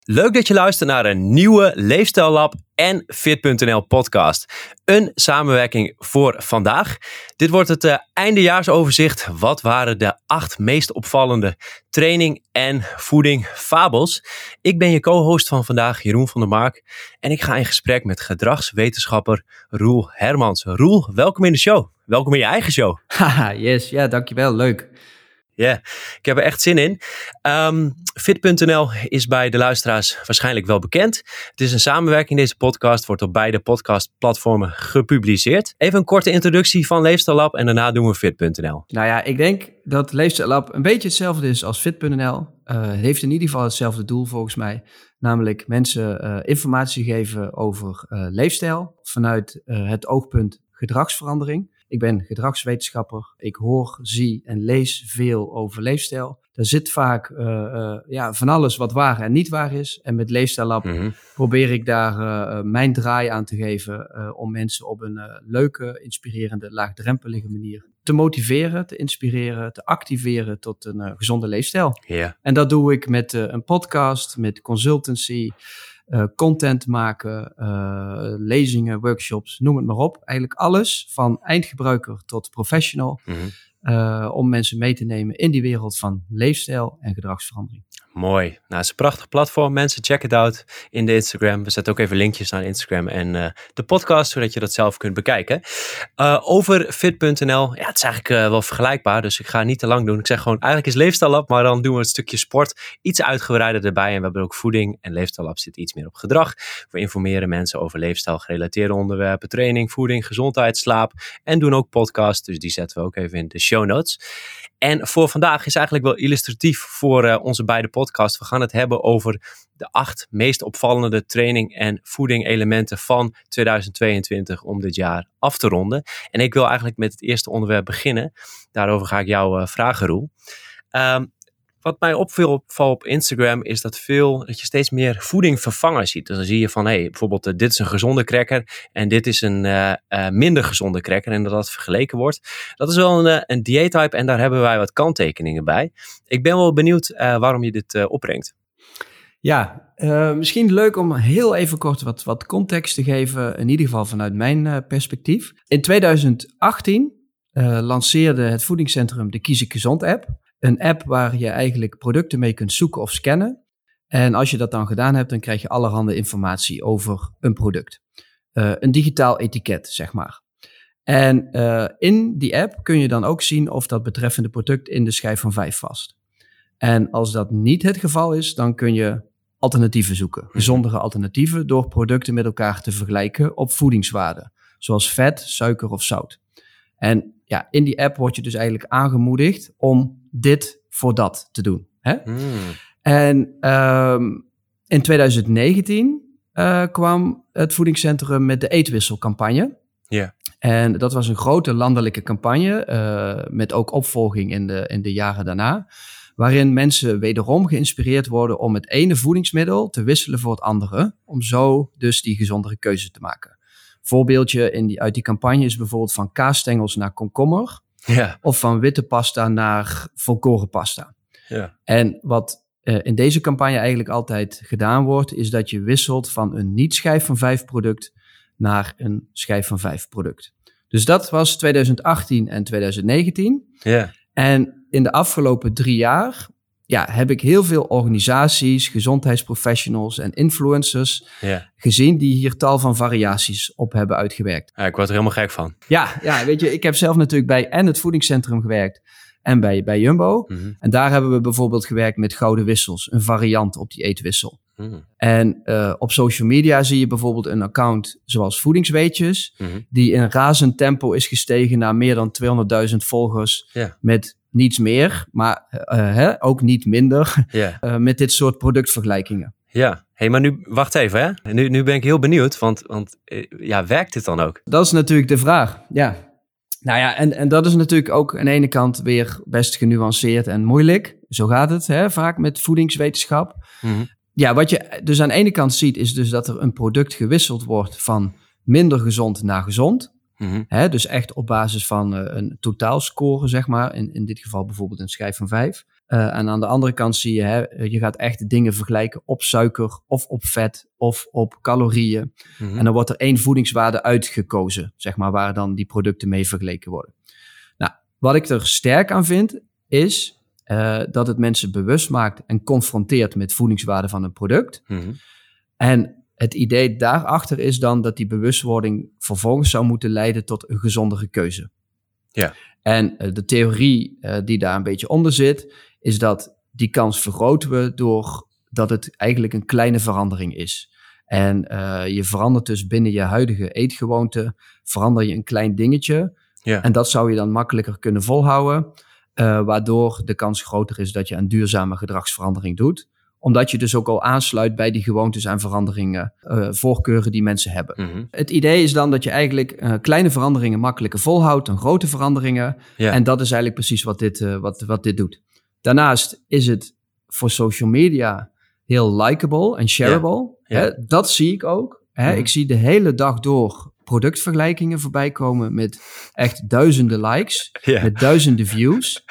Leuk dat je luistert naar een nieuwe Leefstijl Lab en Fit.nl podcast. Een samenwerking voor vandaag. Dit wordt het eindejaarsoverzicht. Wat waren de 8 meest opvallende training en voeding fabels? Ik ben je co-host van vandaag, Jeroen van der Mark. En ik ga in gesprek met gedragswetenschapper Roel Hermans. Roel, welkom in de show. Welkom in je eigen show. Haha, yes. Ja, dankjewel. Leuk. Ja, ik heb er echt zin in. Fit.nl is bij de luisteraars waarschijnlijk wel bekend. Het is een samenwerking. Deze podcast wordt op beide podcastplatformen gepubliceerd. Even een korte introductie van Leefstijl Lab en daarna doen we Fit.nl. Nou ja, ik denk dat Leefstijl Lab een beetje hetzelfde is als Fit.nl. Het heeft in ieder geval hetzelfde doel volgens mij. Namelijk mensen informatie geven over leefstijl vanuit het oogpunt gedragsverandering. Ik ben gedragswetenschapper. Ik hoor, zie en lees veel over leefstijl. Daar zit vaak van alles wat waar en niet waar is. En met Leefstijl Lab probeer ik daar mijn draai aan te geven om mensen op een leuke, inspirerende, laagdrempelige manier te motiveren, te inspireren, te activeren tot een gezonde leefstijl. Yeah. En dat doe ik met een podcast, met consultancy, content maken, lezingen, workshops, noem het maar op. Eigenlijk alles van eindgebruiker tot professional. Om mensen mee te nemen in die wereld van leefstijl en gedragsverandering. Mooi. Nou, het is een prachtig platform. Mensen, check it out in de Instagram. We zetten ook even linkjes naar Instagram en de podcast, zodat je dat zelf kunt bekijken. Over Fit.nl, ja, het is eigenlijk wel vergelijkbaar, dus ik ga niet te lang doen. Ik zeg gewoon, eigenlijk is Leefstijl Lab, maar dan doen we het stukje sport iets uitgebreider erbij. En we hebben ook voeding en Leefstijl Lab zit iets meer op gedrag. We informeren mensen over leefstijl gerelateerde onderwerpen, training, voeding, gezondheid, slaap en doen ook podcasts, dus die zetten we ook even in de show notes. En voor vandaag is eigenlijk wel illustratief voor onze beide podcasts. We gaan het hebben over de 8 meest opvallende training en voeding elementen van 2022 om dit jaar af te ronden. En ik wil eigenlijk met het eerste onderwerp beginnen. Daarover ga ik jou vragen, Roel. Wat mij opviel op Instagram is dat je steeds meer voedingvervangers ziet. Dus dan zie je van, bijvoorbeeld dit is een gezonde cracker en dit is een minder gezonde cracker en dat vergeleken wordt. Dat is wel een dieettype en daar hebben wij wat kanttekeningen bij. Ik ben wel benieuwd waarom je dit opbrengt. Ja, misschien leuk om heel even kort wat context te geven, in ieder geval vanuit mijn perspectief. In 2018 lanceerde het voedingscentrum de Kies ik Gezond app. Een app waar je eigenlijk producten mee kunt zoeken of scannen. En als je dat dan gedaan hebt, dan krijg je allerhande informatie over een product. Een digitaal etiket, zeg maar. En in die app kun je dan ook zien of dat betreffende product in de schijf van 5 past. En als dat niet het geval is, dan kun je alternatieven zoeken. Gezondere alternatieven door producten met elkaar te vergelijken op voedingswaarde. Zoals vet, suiker of zout. En ja, in die app word je dus eigenlijk aangemoedigd om dit voor dat te doen. Hè? En in 2019 kwam het voedingscentrum met de eetwisselcampagne. Yeah. En dat was een grote landelijke campagne met ook opvolging in de jaren daarna. Waarin mensen wederom geïnspireerd worden om het ene voedingsmiddel te wisselen voor het andere. Om zo dus die gezondere keuze te maken. Voorbeeldje uit die campagne is bijvoorbeeld van kaasstengels naar komkommer. Yeah. Of van witte pasta naar volkoren pasta. Yeah. En wat in deze campagne eigenlijk altijd gedaan wordt, is dat je wisselt van een niet-schijf van 5 product naar een schijf van 5 product. Dus dat was 2018 en 2019. Yeah. En in de afgelopen 3 jaar heb ik heel veel organisaties, gezondheidsprofessionals en influencers gezien die hier tal van variaties op hebben uitgewerkt. Ja, ik word er helemaal gek van. Ja, weet je, ik heb zelf natuurlijk bij het voedingscentrum gewerkt en bij Jumbo. En daar hebben we bijvoorbeeld gewerkt met gouden wissels, een variant op die eetwissel. En op social media zie je bijvoorbeeld een account zoals Voedingsweetjes, die in razend tempo is gestegen naar meer dan 200.000 volgers met niets meer, maar ook niet minder met dit soort productvergelijkingen. Ja, maar nu, wacht even hè. Nu ben ik heel benieuwd, want werkt dit dan ook? Dat is natuurlijk de vraag, ja. Nou ja, en dat is natuurlijk ook aan de ene kant weer best genuanceerd en moeilijk. Zo gaat het vaak met voedingswetenschap. Ja, wat je dus aan de ene kant ziet is dus dat er een product gewisseld wordt van minder gezond naar gezond. Dus echt op basis van een totaalscore, zeg maar. In dit geval bijvoorbeeld een schijf van 5. En aan de andere kant zie je, je gaat echt dingen vergelijken op suiker of op vet of op calorieën. Mm-hmm. En dan wordt er 1 voedingswaarde uitgekozen, zeg maar, waar dan die producten mee vergeleken worden. Nou, wat ik er sterk aan vind, is dat het mensen bewust maakt en confronteert met voedingswaarde van een product. Mm-hmm. En het idee daarachter is dan dat die bewustwording vervolgens zou moeten leiden tot een gezondere keuze. Ja. En de theorie die daar een beetje onder zit, is dat die kans vergroten we doordat het eigenlijk een kleine verandering is. En je verandert dus binnen je huidige eetgewoonte, verander je een klein dingetje. Ja. En dat zou je dan makkelijker kunnen volhouden, waardoor de kans groter is dat je een duurzame gedragsverandering doet. Omdat je dus ook al aansluit bij die gewoontes en veranderingen, voorkeuren die mensen hebben. Mm-hmm. Het idee is dan dat je eigenlijk kleine veranderingen makkelijker volhoudt dan grote veranderingen. Ja. En dat is eigenlijk precies wat dit doet. Daarnaast is het voor social media heel likable en shareable. Ja. Ja. Dat zie ik ook. Mm-hmm. Ik zie de hele dag door productvergelijkingen voorbij komen met echt duizenden likes, Ja. met duizenden views.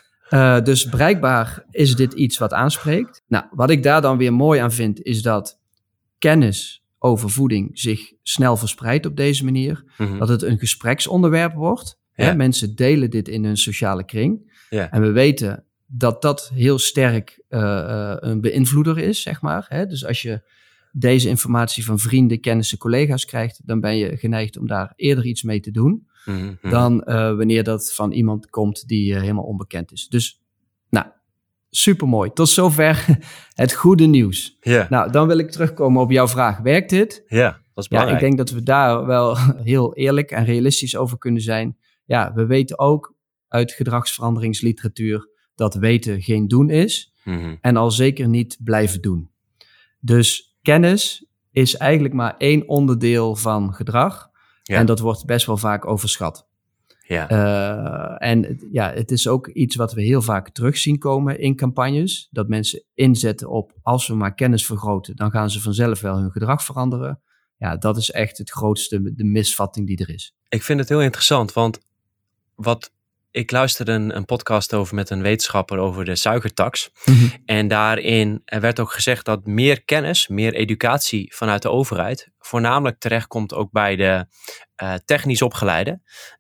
Dus blijkbaar is dit iets wat aanspreekt. Nou, wat ik daar dan weer mooi aan vind, is dat kennis over voeding zich snel verspreidt op deze manier. Mm-hmm. Dat het een gespreksonderwerp wordt. Ja. Mensen delen dit in hun sociale kring. Ja. En we weten dat dat heel sterk een beïnvloeder is, zeg maar. Dus als je deze informatie van vrienden, kennissen, collega's krijgt, dan ben je geneigd om daar eerder iets mee te doen. Mm-hmm. Dan wanneer dat van iemand komt die helemaal onbekend is. Dus, nou, supermooi. Tot zover het goede nieuws. Ja. Nou, dan wil ik terugkomen op jouw vraag. Werkt dit? Ja, dat is Ja, belangrijk. ik denk dat we daar wel heel eerlijk en realistisch over kunnen zijn. Ja, we weten ook uit gedragsveranderingsliteratuur dat weten geen doen is. Mm-hmm. En al zeker niet blijven doen. Dus kennis is eigenlijk maar 1 onderdeel van gedrag. Ja. En dat wordt best wel vaak overschat. Ja. En ja, het is ook iets wat we heel vaak terug zien komen in campagnes. Dat mensen inzetten op, als we maar kennis vergroten, dan gaan ze vanzelf wel hun gedrag veranderen. Ja, dat is echt het grootste, de misvatting die er is. Ik vind het heel interessant, want ik luisterde een podcast over met een wetenschapper over de suikertax. En daarin werd ook gezegd dat meer kennis, meer educatie vanuit de overheid voornamelijk terechtkomt ook bij de technisch opgeleide.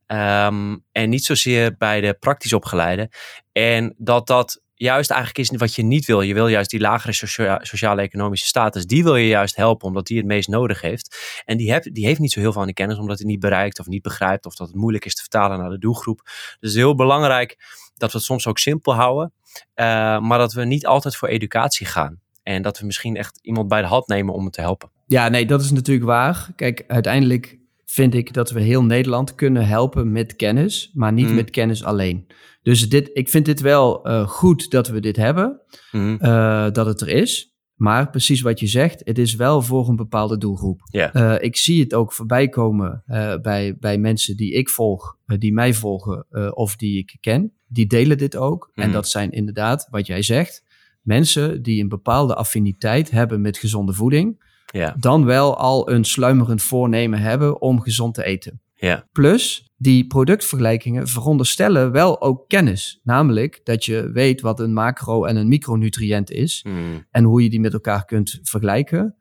En niet zozeer bij de praktisch opgeleide. En dat juist eigenlijk is wat je niet wil. Je wil juist die lagere sociaal-economische status, die wil je juist helpen, omdat die het meest nodig heeft. En die heeft niet zo heel veel aan die kennis, omdat hij niet bereikt of niet begrijpt, of dat het moeilijk is te vertalen naar de doelgroep. Dus het is heel belangrijk dat we het soms ook simpel houden, maar dat we niet altijd voor educatie gaan. En dat we misschien echt iemand bij de hand nemen om het te helpen. Ja, nee, dat is natuurlijk waar. Kijk, uiteindelijk vind ik dat we heel Nederland kunnen helpen met kennis, maar niet met kennis alleen. Dus ik vind dit wel goed dat we dit hebben, dat het er is. Maar precies wat je zegt, het is wel voor een bepaalde doelgroep. Yeah. Ik zie het ook voorbij komen bij mensen die ik volg, die mij volgen of die ik ken. Die delen dit ook. En dat zijn inderdaad, wat jij zegt, mensen die een bepaalde affiniteit hebben met gezonde voeding. Ja. Dan wel al een sluimerend voornemen hebben om gezond te eten. Ja. Plus, die productvergelijkingen veronderstellen wel ook kennis. Namelijk dat je weet wat een macro- en een micronutriënt is. En hoe je die met elkaar kunt vergelijken.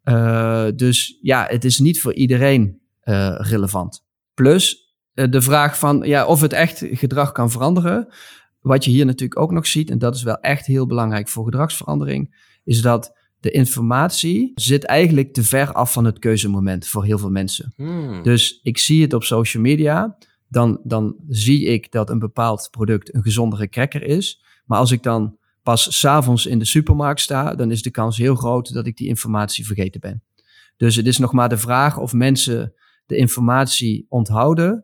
Dus ja, het is niet voor iedereen relevant. Plus, de vraag van of het echt gedrag kan veranderen. Wat je hier natuurlijk ook nog ziet, en dat is wel echt heel belangrijk voor gedragsverandering, is dat de informatie zit eigenlijk te ver af van het keuzemoment voor heel veel mensen. Dus ik zie het op social media, dan zie ik dat een bepaald product een gezondere cracker is. Maar als ik dan pas 's avonds in de supermarkt sta, dan is de kans heel groot dat ik die informatie vergeten ben. Dus het is nog maar de vraag of mensen de informatie onthouden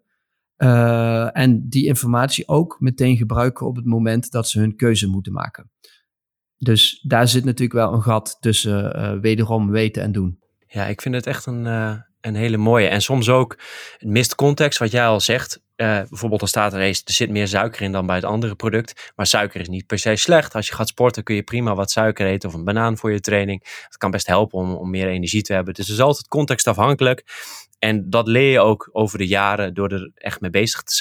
en die informatie ook meteen gebruiken op het moment dat ze hun keuze moeten maken. Dus daar zit natuurlijk wel een gat tussen wederom weten en doen. Ja, ik vind het echt een hele mooie. En soms ook, het mist context, wat jij al zegt. Bijvoorbeeld dan staat er zit meer suiker in dan bij het andere product. Maar suiker is niet per se slecht. Als je gaat sporten kun je prima wat suiker eten of een banaan voor je training. Het kan best helpen om meer energie te hebben. Dus het is altijd contextafhankelijk. En dat leer je ook over de jaren door er echt mee bezig te zijn.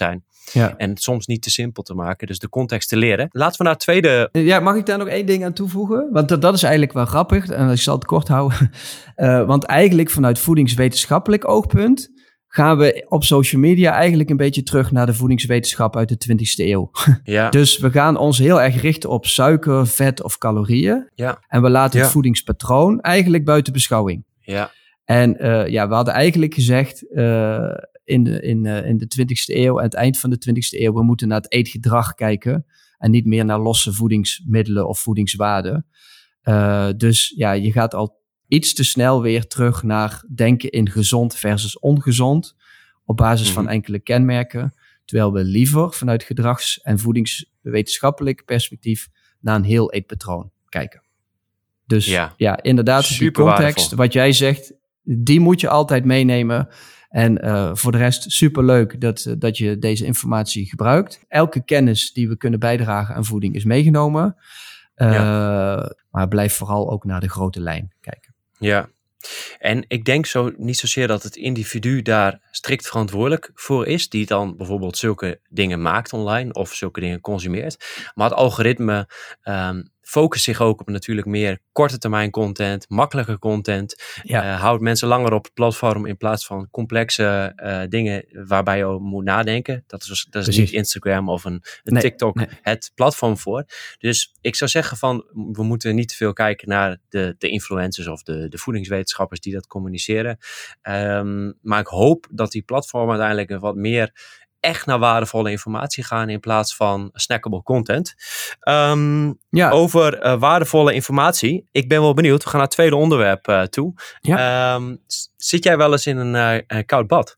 Ja. En het soms niet te simpel te maken. Dus de context te leren. Laten we naar het tweede... Ja, mag ik daar nog één ding aan toevoegen? Want dat is eigenlijk wel grappig. En ik zal het kort houden. Want eigenlijk vanuit voedingswetenschappelijk oogpunt gaan we op social media eigenlijk een beetje terug naar de voedingswetenschap uit de 20e eeuw. Ja. Dus we gaan ons heel erg richten op suiker, vet of calorieën. Ja. En we laten het voedingspatroon eigenlijk buiten beschouwing. Ja. En we hadden eigenlijk gezegd in de 20e eeuw, aan het eind van de 20e eeuw, we moeten naar het eetgedrag kijken en niet meer naar losse voedingsmiddelen of voedingswaarden. Dus je gaat al iets te snel weer terug naar denken in gezond versus ongezond op basis van enkele kenmerken. Terwijl we liever vanuit gedrags- en voedingswetenschappelijk perspectief naar een heel eetpatroon kijken. Dus inderdaad, die context, waardevol. Wat jij zegt, die moet je altijd meenemen. En voor de rest superleuk dat je deze informatie gebruikt. Elke kennis die we kunnen bijdragen aan voeding is meegenomen. Maar blijf vooral ook naar de grote lijn kijken. Ja, en ik denk niet zozeer dat het individu daar strikt verantwoordelijk voor is, die dan bijvoorbeeld zulke dingen maakt online of zulke dingen consumeert. Maar het algoritme focust zich ook op natuurlijk meer korte termijn content, makkelijke content. Houdt mensen langer op het platform in plaats van complexe dingen waarbij je moet nadenken. Dat is niet Instagram of een TikTok het platform voor. Dus ik zou zeggen van, we moeten niet te veel kijken naar de influencers of de voedingswetenschappers die dat communiceren. Maar ik hoop dat die platformen uiteindelijk wat meer echt naar waardevolle informatie gaan in plaats van snackable content. Over waardevolle informatie. Ik ben wel benieuwd. We gaan naar het tweede onderwerp toe. Ja. Zit jij wel eens in een koud bad?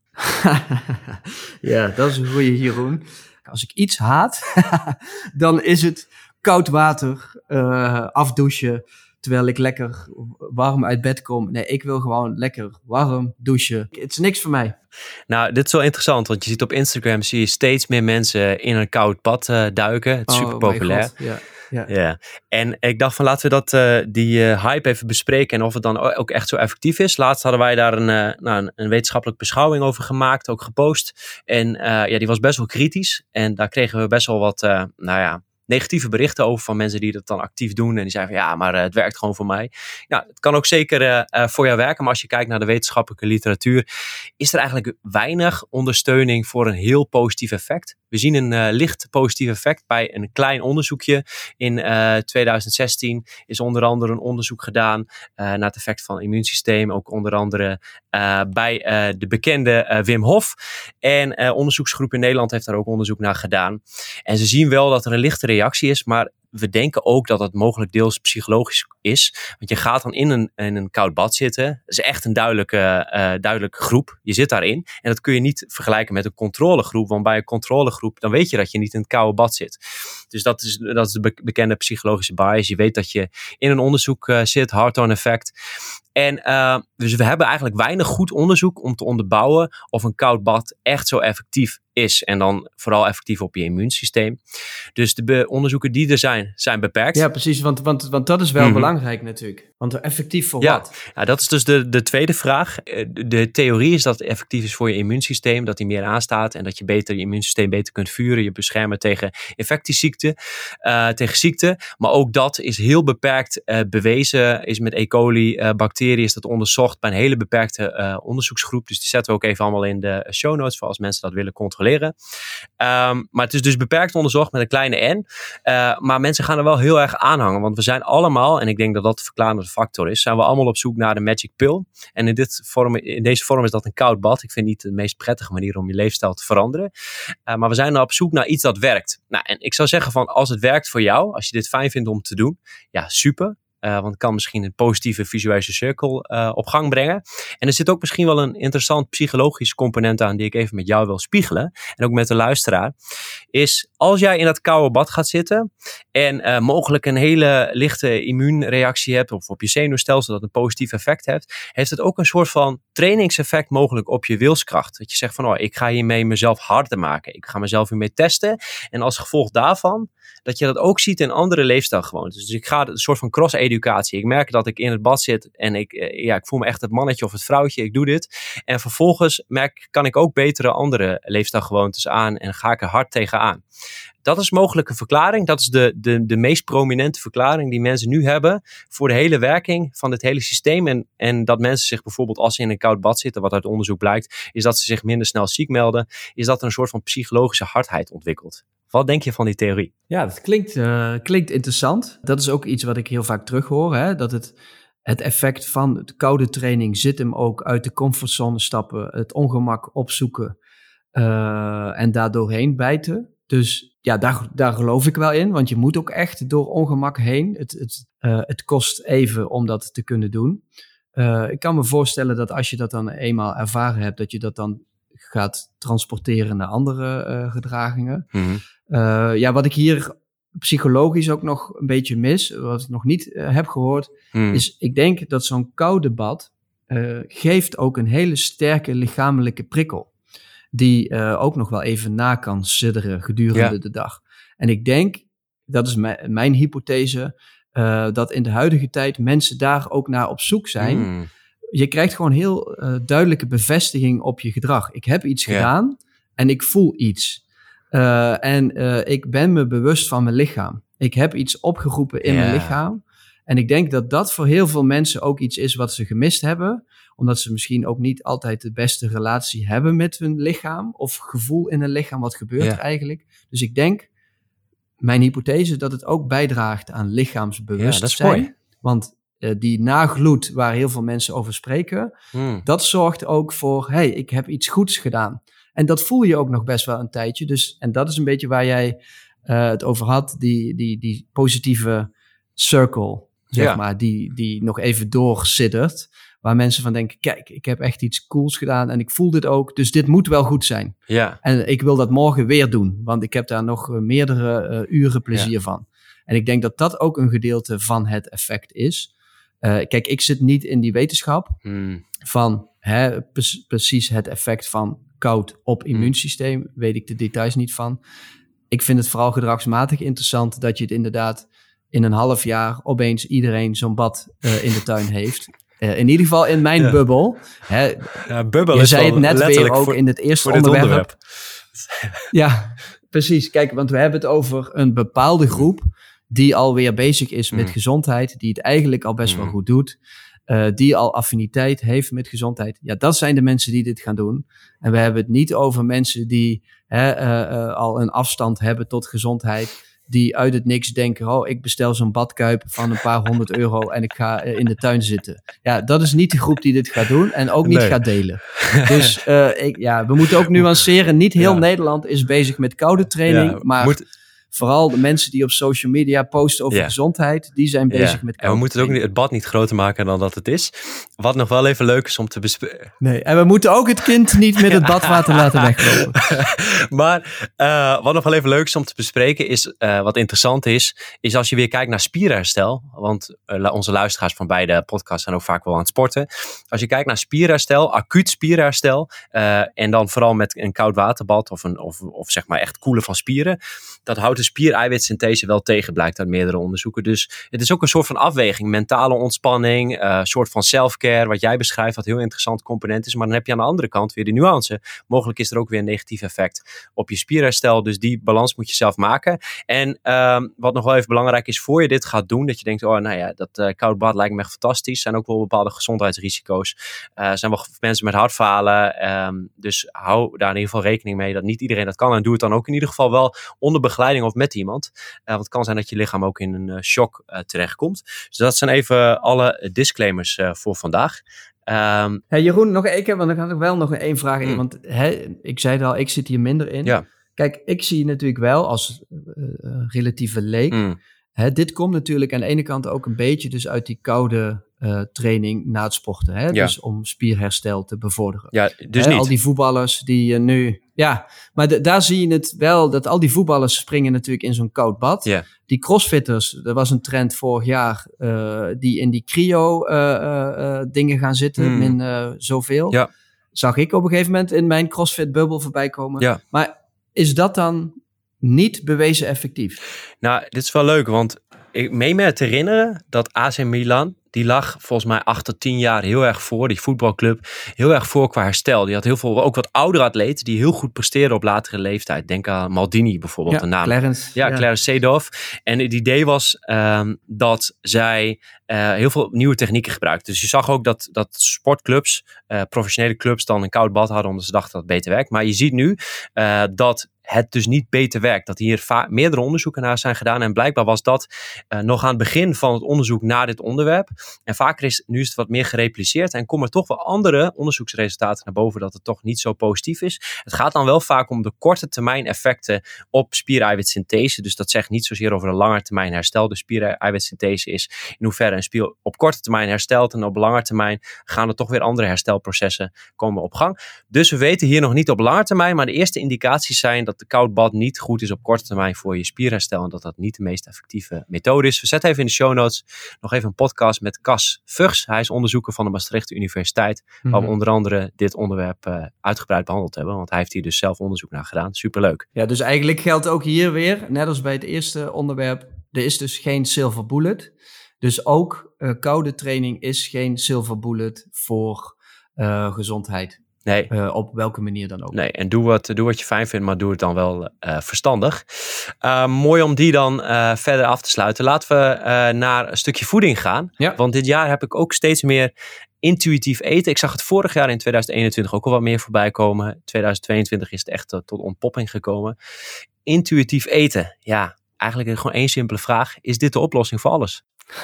Ja, dat is een goeie, Jeroen. Als ik iets haat, dan is het koud water, afdouchen, terwijl ik lekker warm uit bed kom. Nee, ik wil gewoon lekker warm douchen. Het is niks voor mij. Nou, dit is wel interessant, want je ziet op Instagram zie je steeds meer mensen in een koud bad duiken. Het is super populair. Ja. En ik dacht van laten we die hype even bespreken en of het dan ook echt zo effectief is. Laatst hadden wij daar een wetenschappelijke beschouwing over gemaakt, ook gepost. En die was best wel kritisch. En daar kregen we best wel wat, negatieve berichten over van mensen die dat dan actief doen. En die zeiden van maar het werkt gewoon voor mij. Nou, het kan ook zeker voor jou werken. Maar als je kijkt naar de wetenschappelijke literatuur, is er eigenlijk weinig ondersteuning voor een heel positief effect. We zien een licht positief effect bij een klein onderzoekje. In 2016 is onder andere een onderzoek gedaan naar het effect van het immuunsysteem. Ook onder andere bij de bekende Wim Hof. En onderzoeksgroep in Nederland heeft daar ook onderzoek naar gedaan. En ze zien wel dat er een lichte reactie is, maar we denken ook dat het mogelijk deels psychologisch is. Want je gaat dan in een koud bad zitten. Dat is echt een duidelijke groep. Je zit daarin. En dat kun je niet vergelijken met een controlegroep. Want bij een controlegroep, dan weet je dat je niet in het koude bad zit. Dus dat is de bekende psychologische bias. Je weet dat je in een onderzoek zit. Hawthorne effect. En dus we hebben eigenlijk weinig goed onderzoek om te onderbouwen of een koud bad echt zo effectief is. En dan vooral effectief op je immuunsysteem. Dus de onderzoeken die er zijn beperkt. Ja, precies. Want dat is wel belangrijk natuurlijk. Want effectief voor wat? Ja, dat is dus de tweede vraag. De theorie is dat het effectief is voor je immuunsysteem. Dat die meer aanstaat. En dat je immuunsysteem beter kunt vuren. Je beschermen tegen infectieziekten. Tegen ziekten. Maar ook dat is heel beperkt bewezen. Is met E. coli bacteriën is dat onderzocht bij een hele beperkte onderzoeksgroep. Dus die zetten we ook even allemaal in de show notes voor als mensen dat willen controleren. Maar het is dus beperkt onderzocht met een kleine n. Maar mensen gaan er wel heel erg aan hangen. Want we zijn allemaal, en ik denk dat dat de verklarende factor is, zijn we allemaal op zoek naar de magic pill. En in deze vorm is dat een koud bad. Ik vind het niet de meest prettige manier om je leefstijl te veranderen. Maar we zijn er op zoek naar iets dat werkt. Nou, en ik zou zeggen van als het werkt voor jou, als je dit fijn vindt om te doen, ja, super. Want het kan misschien een positieve visuele cirkel op gang brengen. En er zit ook misschien wel een interessant psychologisch component aan die ik even met jou wil spiegelen. En ook met de luisteraar. Is als jij in dat koude bad gaat zitten en mogelijk een hele lichte immuunreactie hebt of op je zenuwstelsel dat een positief effect heeft het ook een soort van trainingseffect mogelijk op je wilskracht. Dat je zegt van, ik ga hiermee mezelf harder maken. Ik ga mezelf hiermee testen. En als gevolg daarvan, dat je dat ook ziet in andere leefstijlgewoontes. Dus ik ga een soort van cross-educatie. Ik merk dat ik in het bad zit en ik voel me echt het mannetje of het vrouwtje. Ik doe dit. En vervolgens kan ik ook betere andere leefstijlgewoontes aan en ga ik er hard tegenaan. Dat is mogelijk een verklaring. Dat is de meest prominente verklaring die mensen nu hebben voor de hele werking van dit hele systeem. En dat mensen zich bijvoorbeeld als ze in een koud bad zitten, wat uit onderzoek blijkt, is dat ze zich minder snel ziek melden. Is dat er een soort van psychologische hardheid ontwikkelt. Wat denk je van die theorie? Ja, dat klinkt interessant. Dat is ook iets wat ik heel vaak terughoor. Hè? Dat het effect van de koude training zit hem ook uit de comfortzone stappen, het ongemak opzoeken en daar doorheen bijten. Dus ja, daar geloof ik wel in, want je moet ook echt door ongemak heen. Het kost even om dat te kunnen doen. Ik kan me voorstellen dat als je dat dan eenmaal ervaren hebt, dat je dat dan gaat transporteren naar andere gedragingen. Mm-hmm. Wat ik hier psychologisch ook nog een beetje mis, wat ik nog niet heb gehoord, is ik denk dat zo'n koude bad geeft ook een hele sterke lichamelijke prikkel. Die ook nog wel even na kan sidderen gedurende de dag. En ik denk, dat is mijn hypothese, dat in de huidige tijd mensen daar ook naar op zoek zijn. Je krijgt gewoon heel duidelijke bevestiging op je gedrag. Ik heb iets gedaan en ik voel iets. Ik ben me bewust van mijn lichaam. Ik heb iets opgeroepen in mijn lichaam. En ik denk dat dat voor heel veel mensen ook iets is wat ze gemist hebben. Omdat ze misschien ook niet altijd de beste relatie hebben met hun lichaam. Of gevoel in hun lichaam. Wat gebeurt er eigenlijk? Dus ik denk, mijn hypothese, dat het ook bijdraagt aan lichaamsbewustzijn. Ja, dat is mooi. Want die nagloed waar heel veel mensen over spreken. Dat zorgt ook voor, ik heb iets goeds gedaan. En dat voel je ook nog best wel een tijdje. Dus, en dat is een beetje waar jij het over had. Die positieve circle, zeg maar. Die nog even doorsiddert. Waar mensen van denken, kijk, ik heb echt iets cools gedaan. En ik voel dit ook. Dus dit moet wel goed zijn. Ja. En ik wil dat morgen weer doen. Want ik heb daar nog meerdere uren plezier van. En ik denk dat dat ook een gedeelte van het effect is. Kijk, ik zit niet in die wetenschap van precies het effect van koud op immuunsysteem. Weet ik de details niet van. Ik vind het vooral gedragsmatig interessant dat je het inderdaad in een half jaar opeens iedereen zo'n bad in de tuin heeft. In ieder geval in mijn bubbel. Bubbel je is zei het net weer ook voor, in het eerste onderwerp. Ja, precies. Kijk, want we hebben het over een bepaalde groep die alweer bezig is met gezondheid, die het eigenlijk al best wel goed doet, die al affiniteit heeft met gezondheid. Ja, dat zijn de mensen die dit gaan doen. En we hebben het niet over mensen die al een afstand hebben tot gezondheid, die uit het niks denken, ik bestel zo'n badkuip van een paar €100 en ik ga in de tuin zitten. Ja, dat is niet de groep die dit gaat doen en ook niet gaat delen. Dus we moeten ook nuanceren. Niet heel Nederland is bezig met koude training, maar vooral de mensen die op social media posten over gezondheid, die zijn bezig met koude En we moeten ook het bad niet groter maken dan dat het is. Wat nog wel even leuk is om te bespreken. Nee, en we moeten ook het kind niet met het badwater laten weglopen. Maar wat nog wel even leuk is om te bespreken is, wat interessant is als je weer kijkt naar spierherstel. Want onze luisteraars van beide podcasts zijn ook vaak wel aan het sporten. Als je kijkt naar spierherstel, acuut spierherstel, en dan vooral met een koud waterbad of zeg maar echt koelen van spieren, dat houdt de spiereiwitsynthese wel tegen, blijkt uit meerdere onderzoeken. Dus het is ook een soort van afweging, mentale ontspanning, soort van self-care, wat jij beschrijft, wat heel interessant component is. Maar dan heb je aan de andere kant weer de nuance. Mogelijk is er ook weer een negatief effect op je spierherstel. Dus die balans moet je zelf maken. En wat nog wel even belangrijk is, voor je dit gaat doen, dat je denkt, dat koud bad lijkt me echt fantastisch. Er zijn ook wel bepaalde gezondheidsrisico's. Er zijn wel mensen met hartfalen. Dus hou daar in ieder geval rekening mee dat niet iedereen dat kan. En doe het dan ook in ieder geval wel onder begeleiding of met iemand. Want het kan zijn dat je lichaam ook in een shock terechtkomt. Dus dat zijn even alle disclaimers voor vandaag. Jeroen, dan had ik wel nog één vraag in. Want ik zei het al, ik zit hier minder in. Ja. Kijk, ik zie natuurlijk wel als relatieve leek. Dit komt natuurlijk aan de ene kant ook een beetje dus uit die koude training na het sporten. Dus om spierherstel te bevorderen. Ja, dus niet. Al die voetballers die nu Ja, maar daar zie je het wel, dat al die voetballers springen natuurlijk in zo'n koud bad. Ja. Die crossfitters, er was een trend vorig jaar, die in die cryo dingen gaan zitten, min zoveel. Ja. Zag ik op een gegeven moment in mijn CrossFit-bubbel voorbij komen. Ja. Maar is dat dan niet bewezen effectief? Nou, dit is wel leuk, want ik meen me te herinneren dat AC Milan, die lag volgens mij 8 tot 10 jaar heel erg voor, die voetbalclub, heel erg voor qua herstel. Die had heel veel, ook wat oudere atleten die heel goed presteerden op latere leeftijd. Denk aan Maldini bijvoorbeeld, de naam. Clarence. Ja, Clarence Seedorf. En het idee was dat zij heel veel nieuwe technieken gebruikten. Dus je zag ook dat sportclubs, professionele clubs, dan een koud bad hadden omdat ze dachten dat het beter werkt. Maar je ziet nu dat het dus niet beter werkt. Dat hier meerdere onderzoeken naar zijn gedaan. En blijkbaar was dat nog aan het begin van het onderzoek naar dit onderwerp. En vaker nu is het wat meer gerepliceerd. En komen er toch wel andere onderzoeksresultaten naar boven dat het toch niet zo positief is. Het gaat dan wel vaak om de korte termijn effecten op spiereiwitsynthese. Dus dat zegt niet zozeer over een lange termijn herstel. De spiereiwitsynthese is in hoeverre een spier op korte termijn herstelt. En op lange termijn gaan er toch weer andere herstelprocessen komen op gang. Dus we weten hier nog niet op lange termijn. Maar de eerste indicaties zijn dat de koud bad niet goed is op korte termijn voor je spierherstel en dat dat niet de meest effectieve methode is. We zetten even in de show notes nog even een podcast met Cas Vugs. Hij is onderzoeker van de Maastricht Universiteit, waar we onder andere dit onderwerp uitgebreid behandeld hebben, want hij heeft hier dus zelf onderzoek naar gedaan. Superleuk. Ja, dus eigenlijk geldt ook hier weer, net als bij het eerste onderwerp, er is dus geen silver bullet. Dus ook koude training is geen silver bullet voor gezondheid. Nee. Op welke manier dan ook. Nee, en doe wat je fijn vindt, maar doe het dan wel verstandig. Mooi om die dan verder af te sluiten. Laten we naar een stukje voeding gaan. Ja. Want dit jaar heb ik ook steeds meer intuïtief eten. Ik zag het vorig jaar in 2021 ook al wat meer voorbij komen. 2022 is het echt tot ontpopping gekomen. Intuïtief eten. Ja, eigenlijk gewoon één simpele vraag. Is dit de oplossing voor alles?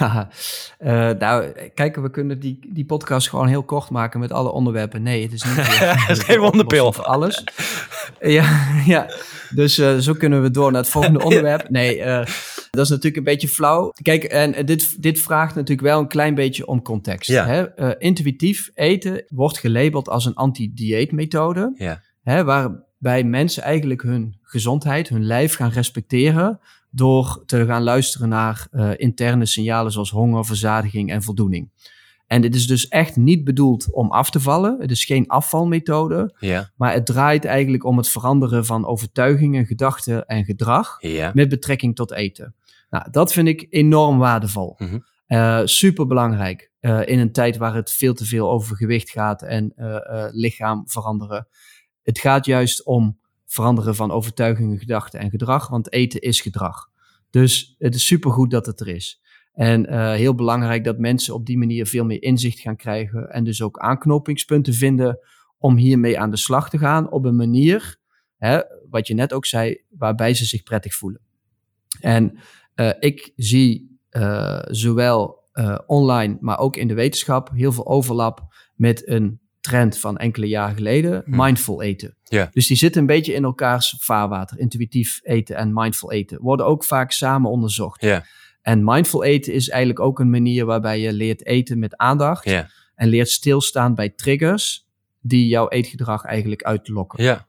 Nou, kijk, we kunnen die podcast gewoon heel kort maken met alle onderwerpen. Nee, het is niet het is geen wonderpil voor alles. Ja. Dus zo kunnen we door naar het volgende onderwerp. Nee, dat is natuurlijk een beetje flauw. Kijk, en dit vraagt natuurlijk wel een klein beetje om context. Ja. Hè? Intuïtief eten wordt gelabeld als een anti-dieetmethode. Ja. Hè, waarbij mensen eigenlijk hun gezondheid, hun lijf gaan respecteren door te gaan luisteren naar interne signalen zoals honger, verzadiging en voldoening. En dit is dus echt niet bedoeld om af te vallen. Het is geen afvalmethode, maar het draait eigenlijk om het veranderen van overtuigingen, gedachten en gedrag met betrekking tot eten. Nou, dat vind ik enorm waardevol. Superbelangrijk in een tijd waar het veel te veel over gewicht gaat en lichaam veranderen. Het gaat juist om veranderen van overtuigingen, gedachten en gedrag, want eten is gedrag. Dus het is supergoed dat het er is. En heel belangrijk dat mensen op die manier veel meer inzicht gaan krijgen en dus ook aanknopingspunten vinden om hiermee aan de slag te gaan op een manier, wat je net ook zei, waarbij ze zich prettig voelen. En ik zie zowel online, maar ook in de wetenschap heel veel overlap met een trend van enkele jaren geleden, mindful eten. Yeah. Dus die zitten een beetje in elkaars vaarwater. Intuïtief eten en mindful eten worden ook vaak samen onderzocht. Yeah. En mindful eten is eigenlijk ook een manier waarbij je leert eten met aandacht en leert stilstaan bij triggers die jouw eetgedrag eigenlijk uitlokken.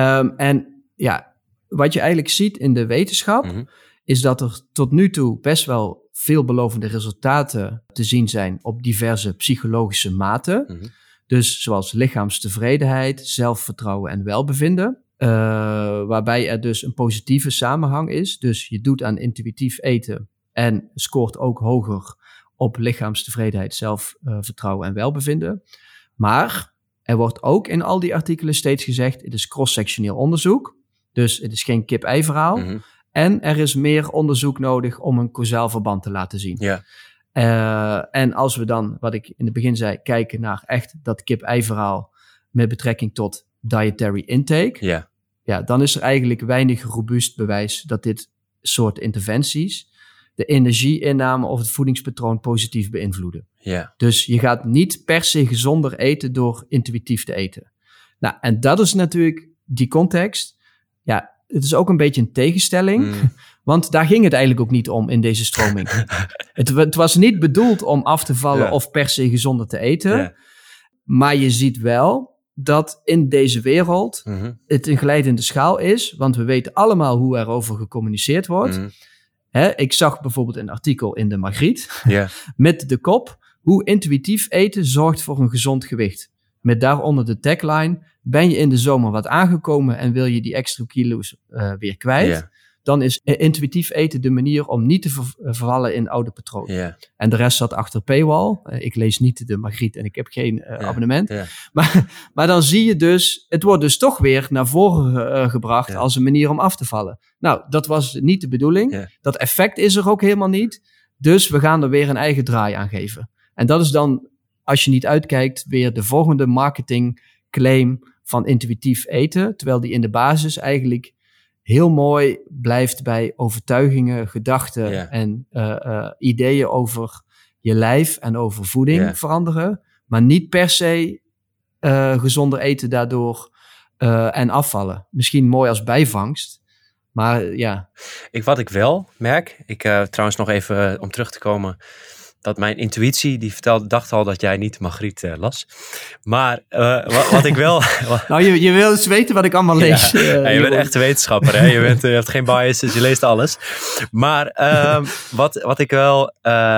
En ja, wat je eigenlijk ziet in de wetenschap is dat er tot nu toe best wel veelbelovende resultaten te zien zijn op diverse psychologische maten. Dus zoals lichaamstevredenheid, zelfvertrouwen en welbevinden. Waarbij er dus een positieve samenhang is. Dus je doet aan intuïtief eten en scoort ook hoger op lichaamstevredenheid, zelfvertrouwen en welbevinden. Maar er wordt ook in al die artikelen steeds gezegd, het is cross-sectioneel onderzoek. Dus het is geen kip-ei verhaal. En er is meer onderzoek nodig om een causaal verband te laten zien. En als we dan, wat ik in het begin zei, kijken naar echt dat kip-ei verhaal met betrekking tot dietary intake. Ja, dan is er eigenlijk weinig robuust bewijs dat dit soort interventies de energieinname of het voedingspatroon positief beïnvloeden. Dus je gaat niet per se gezonder eten door intuïtief te eten. Nou, en dat is natuurlijk die context. Ja, het is ook een beetje een tegenstelling. Want daar ging het eigenlijk ook niet om in deze stroming. Het was niet bedoeld om af te vallen of per se gezonder te eten. Maar je ziet wel dat in deze wereld het een glijdende schaal is. Want we weten allemaal hoe er over gecommuniceerd wordt. Ik zag bijvoorbeeld een artikel in de Margriet met de kop: hoe intuïtief eten zorgt voor een gezond gewicht. Met daaronder de tagline: ben je in de zomer wat aangekomen en wil je die extra kilo's weer kwijt? Dan is intuïtief eten de manier om niet te vervallen in oude patronen. En de rest zat achter paywall. Ik lees niet de Margriet en ik heb geen abonnement. Maar dan zie je dus, het wordt dus toch weer naar voren gebracht als een manier om af te vallen. Nou, dat was niet de bedoeling. Dat effect is er ook helemaal niet. Dus we gaan er weer een eigen draai aan geven. En dat is dan, als je niet uitkijkt, weer de volgende marketingclaim van intuïtief eten. Terwijl die in de basis eigenlijk heel mooi blijft bij overtuigingen, gedachten en ideeën over je lijf en over voeding veranderen. Maar niet per se gezonder eten daardoor en afvallen. Misschien mooi als bijvangst. Maar Wat ik wel merk, trouwens nog even om terug te komen, dat mijn intuïtie, die dacht al dat jij niet Margriet las. Maar wat ik wel... Nou, je wil eens weten wat ik allemaal lees. Je bent echt een wetenschapper, hè? Je hebt geen bias, dus je leest alles. Maar wat ik wel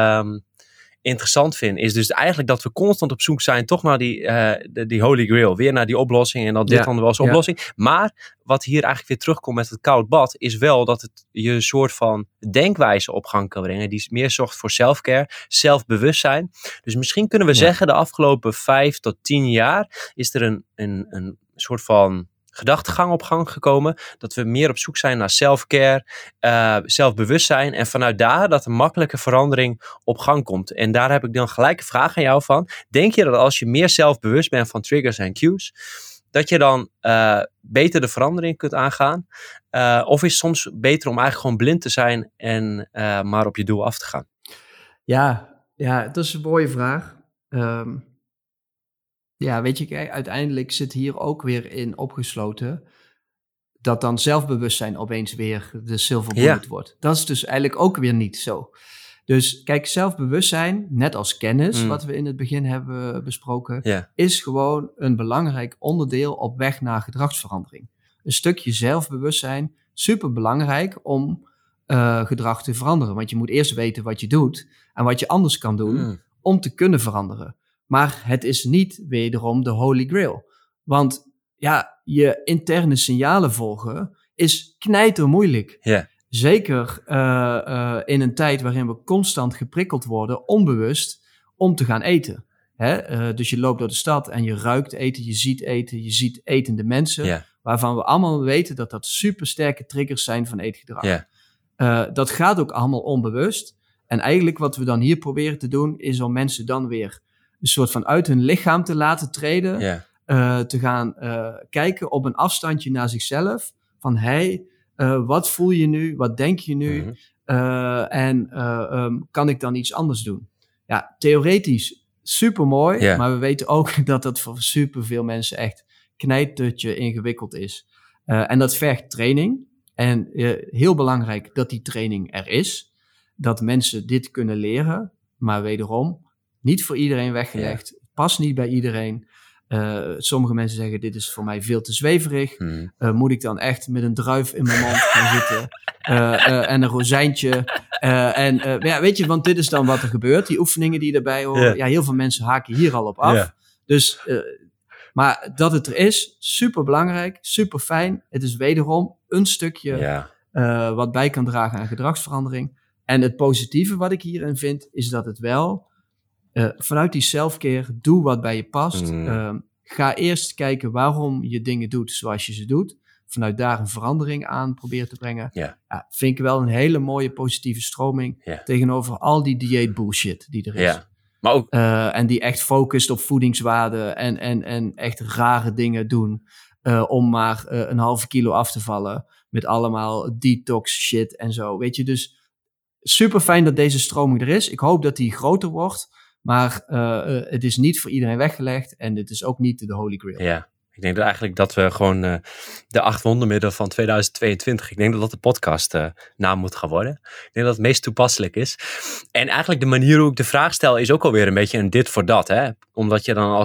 interessant vind, is dus eigenlijk dat we constant op zoek zijn toch naar die holy grail. Weer naar die oplossing en dat dit dan wel als oplossing. Maar wat hier eigenlijk weer terugkomt met het koud bad, is wel dat het je een soort van denkwijze op gang kan brengen, die meer zorgt voor self-care, zelfbewustzijn. Dus misschien kunnen we zeggen, de afgelopen 5 tot 10 jaar is er een soort van gedachtegang op gang gekomen, dat we meer op zoek zijn naar self-care, zelfbewustzijn, en vanuit daar dat een makkelijke verandering op gang komt. En daar heb ik dan gelijk een vraag aan jou van. Denk je dat als je meer zelfbewust bent van triggers en cues, dat je dan beter de verandering kunt aangaan? Of is het soms beter om eigenlijk gewoon blind te zijn en maar op je doel af te gaan? Ja, dat is een mooie vraag. Weet je, kijk, uiteindelijk zit hier ook weer in opgesloten dat dan zelfbewustzijn opeens weer de silver bullet wordt. Dat is dus eigenlijk ook weer niet zo. Dus kijk, zelfbewustzijn, net als kennis, wat we in het begin hebben besproken, is gewoon een belangrijk onderdeel op weg naar gedragsverandering. Een stukje zelfbewustzijn, super belangrijk om gedrag te veranderen. Want je moet eerst weten wat je doet en wat je anders kan doen om te kunnen veranderen. Maar het is niet wederom de holy grail. Want je interne signalen volgen is knijtermoeilijk. Zeker in een tijd waarin we constant geprikkeld worden, onbewust, om te gaan eten. Dus je loopt door de stad en je ruikt eten, je ziet etende mensen, waarvan we allemaal weten dat dat supersterke triggers zijn van eetgedrag. Dat gaat ook allemaal onbewust. En eigenlijk wat we dan hier proberen te doen, is om mensen dan weer een soort van uit hun lichaam te laten treden. Te gaan kijken op een afstandje naar zichzelf. Van wat voel je nu? Wat denk je nu? Kan ik dan iets anders doen? Ja, theoretisch super mooi. Maar we weten ook dat dat voor superveel mensen echt knijtertje ingewikkeld is. En dat vergt training. En heel belangrijk dat die training er is. Dat mensen dit kunnen leren. Maar wederom, niet voor iedereen weggelegd. Past niet bij iedereen. Sommige mensen zeggen, dit is voor mij veel te zweverig. Moet ik dan echt met een druif in mijn mond gaan zitten? En een rozijntje. Weet je, want dit is dan wat er gebeurt. Die oefeningen die erbij horen. Ja, heel veel mensen haken hier al op af. Dus, maar dat het er is, super belangrijk, super fijn. Het is wederom een stukje wat bij kan dragen aan gedragsverandering. En het positieve wat ik hierin vind, is dat het wel vanuit die selfcare, doe wat bij je past. Ga eerst kijken waarom je dingen doet zoals je ze doet. Vanuit daar een verandering aan proberen te brengen. Vind ik wel een hele mooie positieve stroming tegenover al die dieet bullshit die er is. Maar ook en die echt focust op voedingswaarde en echt rare dingen doen om maar een halve kilo af te vallen met allemaal detox shit en zo. Weet je, dus super fijn dat deze stroming er is. Ik hoop dat die groter wordt. Maar het is niet voor iedereen weggelegd. En het is ook niet de holy grail. Ja, ik denk eigenlijk dat we gewoon de 8 wondermiddelen van 2022... ik denk dat dat de podcast naam moet gaan worden. Ik denk dat het meest toepasselijk is. En eigenlijk de manier hoe ik de vraag stel is ook alweer een beetje een dit voor dat. Hè? Omdat je dan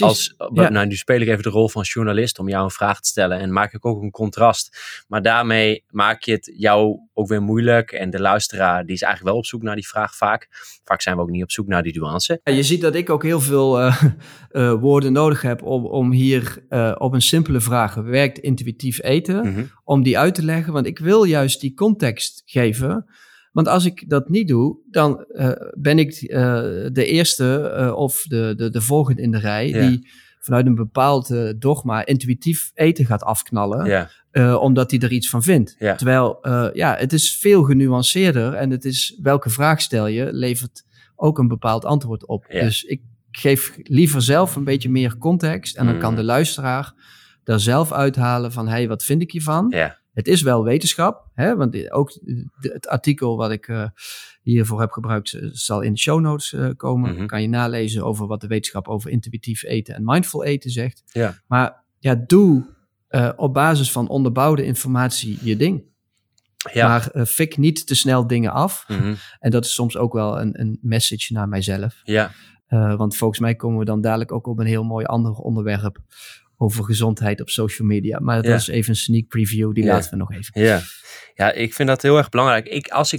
nu speel ik even de rol van journalist om jou een vraag te stellen en maak ik ook een contrast. Maar daarmee maak je het jou ook weer moeilijk en de luisteraar die is eigenlijk wel op zoek naar die vraag vaak. Vaak zijn we ook niet op zoek naar die nuance. Ja, je ziet dat ik ook heel veel woorden nodig heb om hier op een simpele vraag, werkt intuïtief eten, om die uit te leggen. Want ik wil juist die context geven. Want als ik dat niet doe, dan ben ik de eerste of de volgende in de rij die vanuit een bepaald dogma intuïtief eten gaat afknallen. Omdat hij er iets van vindt. Ja. Terwijl het is veel genuanceerder en het is welke vraag stel je, levert ook een bepaald antwoord op. Ja. Dus ik geef liever zelf een beetje meer context en dan kan de luisteraar daar zelf uithalen van, hey, wat vind ik hiervan? Ja. Het is wel wetenschap, hè? Want ook het artikel wat ik hiervoor heb gebruikt zal in de show notes komen. Kan je nalezen over wat de wetenschap over intuïtief eten en mindful eten zegt. Ja. Maar doe op basis van onderbouwde informatie je ding. Ja. Maar fik niet te snel dingen af. En dat is soms ook wel een message naar mijzelf. Ja. Want volgens mij komen we dan dadelijk ook op een heel mooi ander onderwerp over gezondheid op social media. Maar dat is even een sneak preview, die laten we nog even. Ja, ik vind dat heel erg belangrijk. Als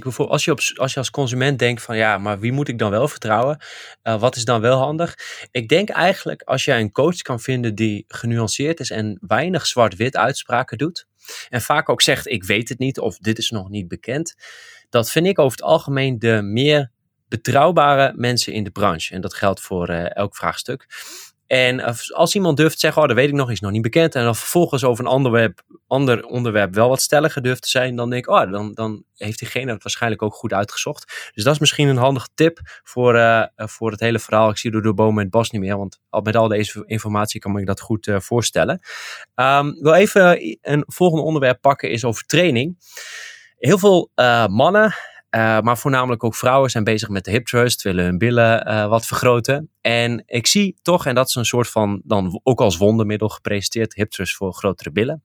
je als consument denkt van maar wie moet ik dan wel vertrouwen? Wat is dan wel handig? Ik denk eigenlijk als jij een coach kan vinden die genuanceerd is en weinig zwart-wit uitspraken doet. En vaak ook zegt ik weet het niet of dit is nog niet bekend. Dat vind ik over het algemeen de meer betrouwbare mensen in de branche. En dat geldt voor elk vraagstuk. En als iemand durft te zeggen, dat weet ik nog, is nog niet bekend. En dan vervolgens over een ander onderwerp wel wat stelliger durft te zijn. Dan denk ik, dan heeft diegene het waarschijnlijk ook goed uitgezocht. Dus dat is misschien een handige tip voor het hele verhaal. Ik zie door de bomen en het bos niet meer. Want met al deze informatie kan ik dat goed voorstellen. Ik wil even een volgende onderwerp pakken, is over training. Heel veel mannen, maar voornamelijk ook vrouwen zijn bezig met de hip thrust, willen hun billen wat vergroten. En ik zie toch, en dat is een soort van dan ook als wondermiddel gepresenteerd, hip thrust voor grotere billen.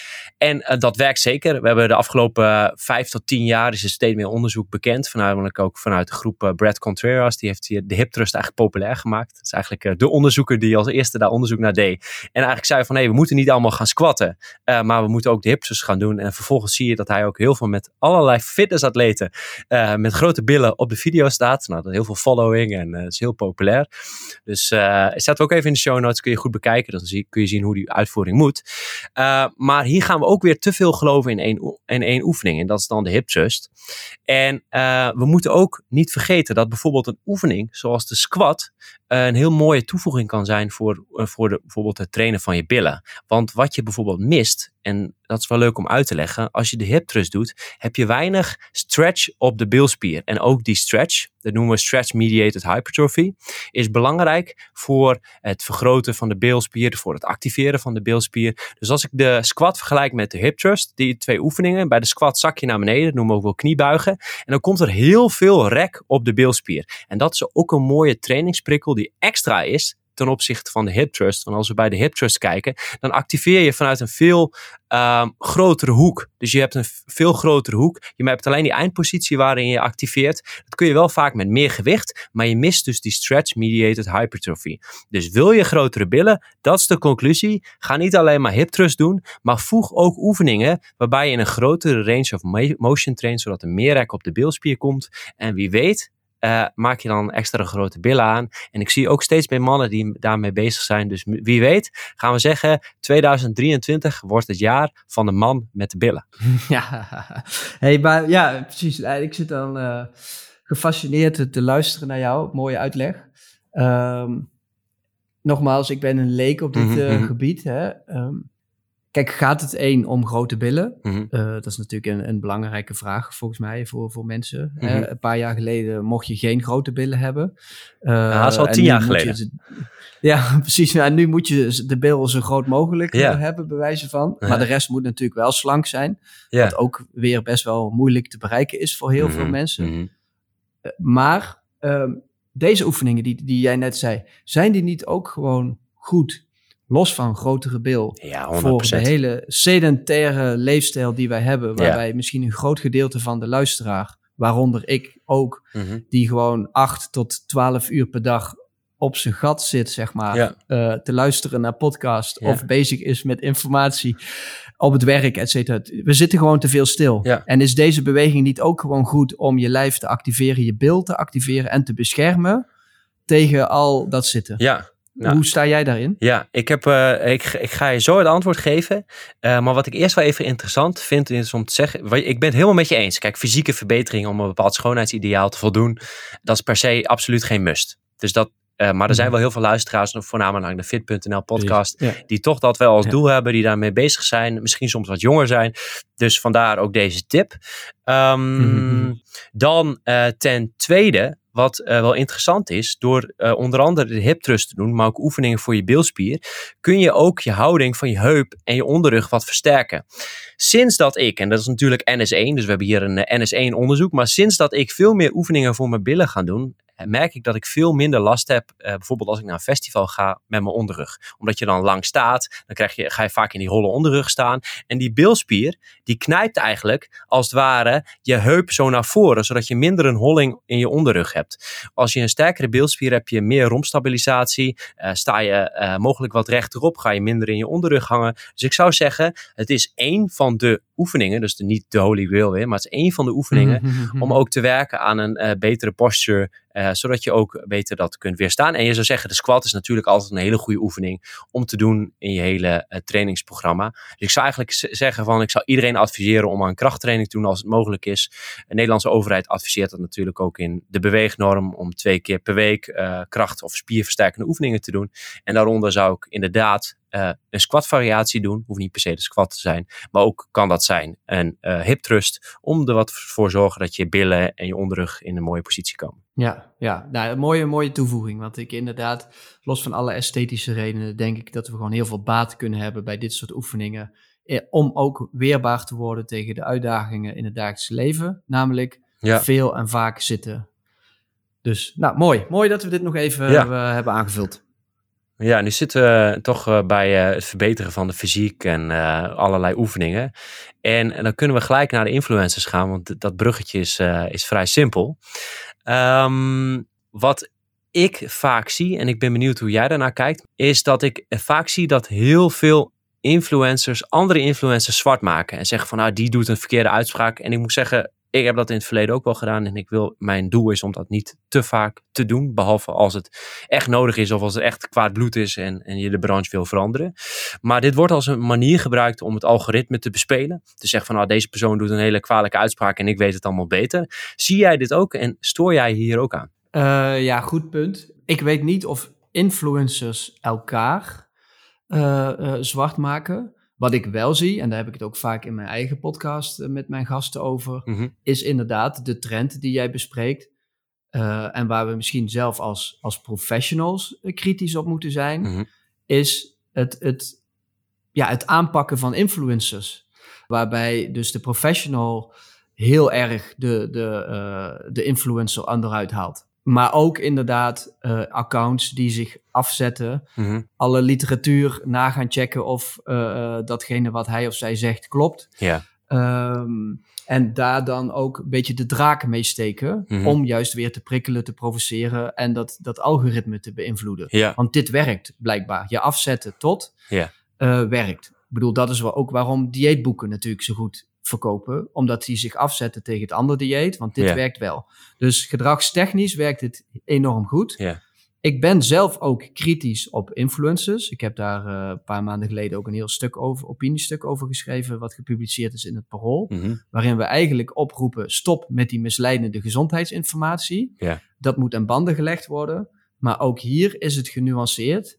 En dat werkt zeker. We hebben de afgelopen 5 tot 10 jaar is er steeds meer onderzoek bekend. Voornamelijk ook vanuit de groep Brad Contreras. Die heeft de hip thrust eigenlijk populair gemaakt. Dat is eigenlijk de onderzoeker die als eerste daar onderzoek naar deed. En eigenlijk zei van we moeten niet allemaal gaan squatten. Maar we moeten ook de hip thrust gaan doen. En vervolgens zie je dat hij ook heel veel met allerlei fitnessatleten met grote billen op de video staat. Nou, dat heel veel following en is heel populair. Dus staat ook even in de show notes. Kun je goed bekijken. Dan kun je zien hoe die uitvoering moet. Maar hier gaan we ook weer te veel geloven in één oefening. En dat is dan de hip thrust. En we moeten ook niet vergeten dat bijvoorbeeld een oefening zoals de squat een heel mooie toevoeging kan zijn voor bijvoorbeeld het trainen van je billen. Want wat je bijvoorbeeld mist, en dat is wel leuk om uit te leggen, als je de hip thrust doet, heb je weinig stretch op de bilspier. En ook die stretch, dat noemen we stretch-mediated hypertrophy, is belangrijk voor het vergroten van de bilspier, voor het activeren van de bilspier. Dus als ik de squat vergelijk met de hip thrust, die 2 oefeningen, bij de squat zak je naar beneden, dat noemen we ook wel kniebuigen, en dan komt er heel veel rek op de bilspier. En dat is ook een mooie trainingsprikkel die extra is ten opzichte van de hip thrust. Want als we bij de hip thrust kijken, dan activeer je vanuit een veel grotere hoek. Dus je hebt een veel grotere hoek. Je hebt alleen die eindpositie waarin je activeert. Dat kun je wel vaak met meer gewicht, maar je mist dus die stretch-mediated hypertrophy. Dus wil je grotere billen? Dat is de conclusie. Ga niet alleen maar hip thrust doen, maar voeg ook oefeningen waarbij je een grotere range of motion traint, zodat er meer rek op de bilspier komt. En wie weet, maak je dan extra grote billen aan. En ik zie ook steeds meer mannen die daarmee bezig zijn. Dus wie weet, gaan we zeggen, 2023 wordt het jaar van de man met de billen. Ja, precies. Ik zit dan gefascineerd te luisteren naar jou. Mooie uitleg. Nogmaals, ik ben een leek op dit gebied. Hè. Kijk, gaat het om grote billen? Dat is natuurlijk een belangrijke vraag volgens mij voor mensen. Een paar jaar geleden mocht je geen grote billen hebben. Dat is al 10 jaar geleden. Ja, precies. Nou, nu moet je de bil zo groot mogelijk hebben, bij wijze van. Maar de rest moet natuurlijk wel slank zijn. Wat ook weer best wel moeilijk te bereiken is voor heel veel mensen. Maar deze oefeningen die jij net zei, zijn die niet ook gewoon goed? Los van grotere bil, voor de hele sedentaire leefstijl die wij hebben, waarbij misschien een groot gedeelte van de luisteraar, waaronder ik ook, die gewoon 8 tot 12 uur per dag op zijn gat zit, zeg maar, te luisteren naar podcast of bezig is met informatie op het werk, et cetera. We zitten gewoon te veel stil. Ja. En is deze beweging niet ook gewoon goed om je lijf te activeren, je bil te activeren en te beschermen tegen al dat zitten? Ja. Nou, hoe sta jij daarin? Ja, ik ga je zo het antwoord geven. Maar wat ik eerst wel even interessant vind is om te zeggen, ik ben het helemaal met je eens. Kijk, fysieke verbetering om een bepaald schoonheidsideaal te voldoen, dat is per se absoluut geen must. Dus dat, maar er zijn wel heel veel luisteraars, voornamelijk naar de Fit.nl podcast, die toch dat wel als doel hebben, die daarmee bezig zijn. Misschien soms wat jonger zijn. Dus vandaar ook deze tip. Dan ten tweede, wat wel interessant is, door onder andere de hip thrust te doen, maar ook oefeningen voor je bilspier, kun je ook je houding van je heup en je onderrug wat versterken. Sinds dat ik, en dat is natuurlijk NS1, dus we hebben hier een NS1 onderzoek, maar sinds dat ik veel meer oefeningen voor mijn billen ga doen, merk ik dat ik veel minder last heb, bijvoorbeeld als ik naar een festival ga met mijn onderrug. Omdat je dan lang staat, dan ga je vaak in die holle onderrug staan. En die bilspier, die knijpt eigenlijk als het ware je heup zo naar voren, zodat je minder een holling in je onderrug hebt. Als je een sterkere bilspier hebt, je meer romstabilisatie. Sta je mogelijk wat rechterop, ga je minder in je onderrug hangen. Dus ik zou zeggen, het is één van de oefeningen, dus niet de holy grail weer, maar het is één van de oefeningen om ook te werken aan een betere posture, zodat je ook beter dat kunt weerstaan. En je zou zeggen, de squat is natuurlijk altijd een hele goede oefening om te doen in je hele trainingsprogramma. Dus ik zou eigenlijk zeggen ik zou iedereen adviseren om aan krachttraining te doen als het mogelijk is. De Nederlandse overheid adviseert dat natuurlijk ook in de beweegnorm om 2 keer per week kracht- of spierversterkende oefeningen te doen. En daaronder zou ik inderdaad een squat variatie doen. Hoeft niet per se de squat te zijn. Maar ook kan dat zijn een hip thrust. Om er wat voor zorgen dat je billen en je onderrug in een mooie positie komen. Ja. Nou, een mooie toevoeging. Want ik inderdaad, los van alle esthetische redenen, denk ik dat we gewoon heel veel baat kunnen hebben bij dit soort oefeningen. Om ook weerbaar te worden tegen de uitdagingen in het dagelijks leven. Namelijk veel en vaak zitten. Dus nou, mooi. Mooi dat we dit nog even hebben aangevuld. Ja, nu zitten we toch bij het verbeteren van de fysiek en allerlei oefeningen. En dan kunnen we gelijk naar de influencers gaan, want dat bruggetje is vrij simpel. Wat ik vaak zie, en ik ben benieuwd hoe jij daarnaar kijkt, is dat ik vaak zie dat heel veel andere influencers zwart maken. En zeggen van, die doet een verkeerde uitspraak. En ik moet zeggen, ik heb dat in het verleden ook wel gedaan en mijn doel is om dat niet te vaak te doen, behalve als het echt nodig is of als het echt kwaad bloed is en je de branche wil veranderen. Maar dit wordt als een manier gebruikt om het algoritme te bespelen. Te zeggen van, deze persoon doet een hele kwalijke uitspraak en ik weet het allemaal beter. Zie jij dit ook en stoor jij hier ook aan? Ja, goed punt. Ik weet niet of influencers elkaar zwart maken. Wat ik wel zie, en daar heb ik het ook vaak in mijn eigen podcast met mijn gasten over, is inderdaad de trend die jij bespreekt. En waar we misschien zelf als professionals kritisch op moeten zijn, is het aanpakken van influencers. Waarbij dus de professional heel erg de influencer onderuit haalt. Maar ook inderdaad accounts die zich afzetten, alle literatuur na gaan checken of datgene wat hij of zij zegt klopt. Ja. En daar dan ook een beetje de draak mee steken om juist weer te prikkelen, te provoceren en dat algoritme te beïnvloeden. Ja. Want dit werkt blijkbaar. Je afzetten tot werkt. Ik bedoel, dat is ook waarom dieetboeken natuurlijk zo goed verkopen, omdat die zich afzetten tegen het andere dieet, want dit werkt wel. Dus gedragstechnisch werkt het enorm goed. Ja. Ik ben zelf ook kritisch op influencers. Ik heb daar een paar maanden geleden ook een heel opiniestuk over geschreven, wat gepubliceerd is in het Parool, waarin we eigenlijk oproepen, stop met die misleidende gezondheidsinformatie. Ja. Dat moet aan banden gelegd worden. Maar ook hier is het genuanceerd.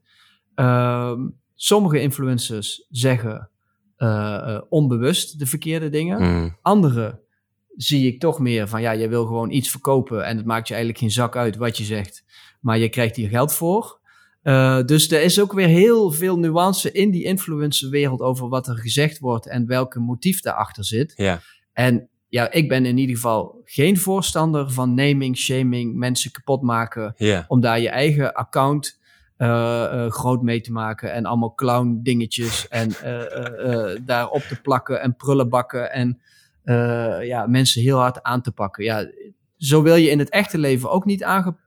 Sommige influencers zeggen onbewust de verkeerde dingen. Andere zie ik toch meer van, je wil gewoon iets verkopen en het maakt je eigenlijk geen zak uit wat je zegt, maar je krijgt hier geld voor. Dus er is ook weer heel veel nuance in die influencerwereld over wat er gezegd wordt en welke motief daarachter zit. Ja. En ik ben in ieder geval geen voorstander van naming, shaming, mensen kapot maken, om daar je eigen account groot mee te maken en allemaal clown dingetjes en daarop te plakken en prullenbakken en mensen heel hard aan te pakken. Ja, zo wil je in het echte leven ook niet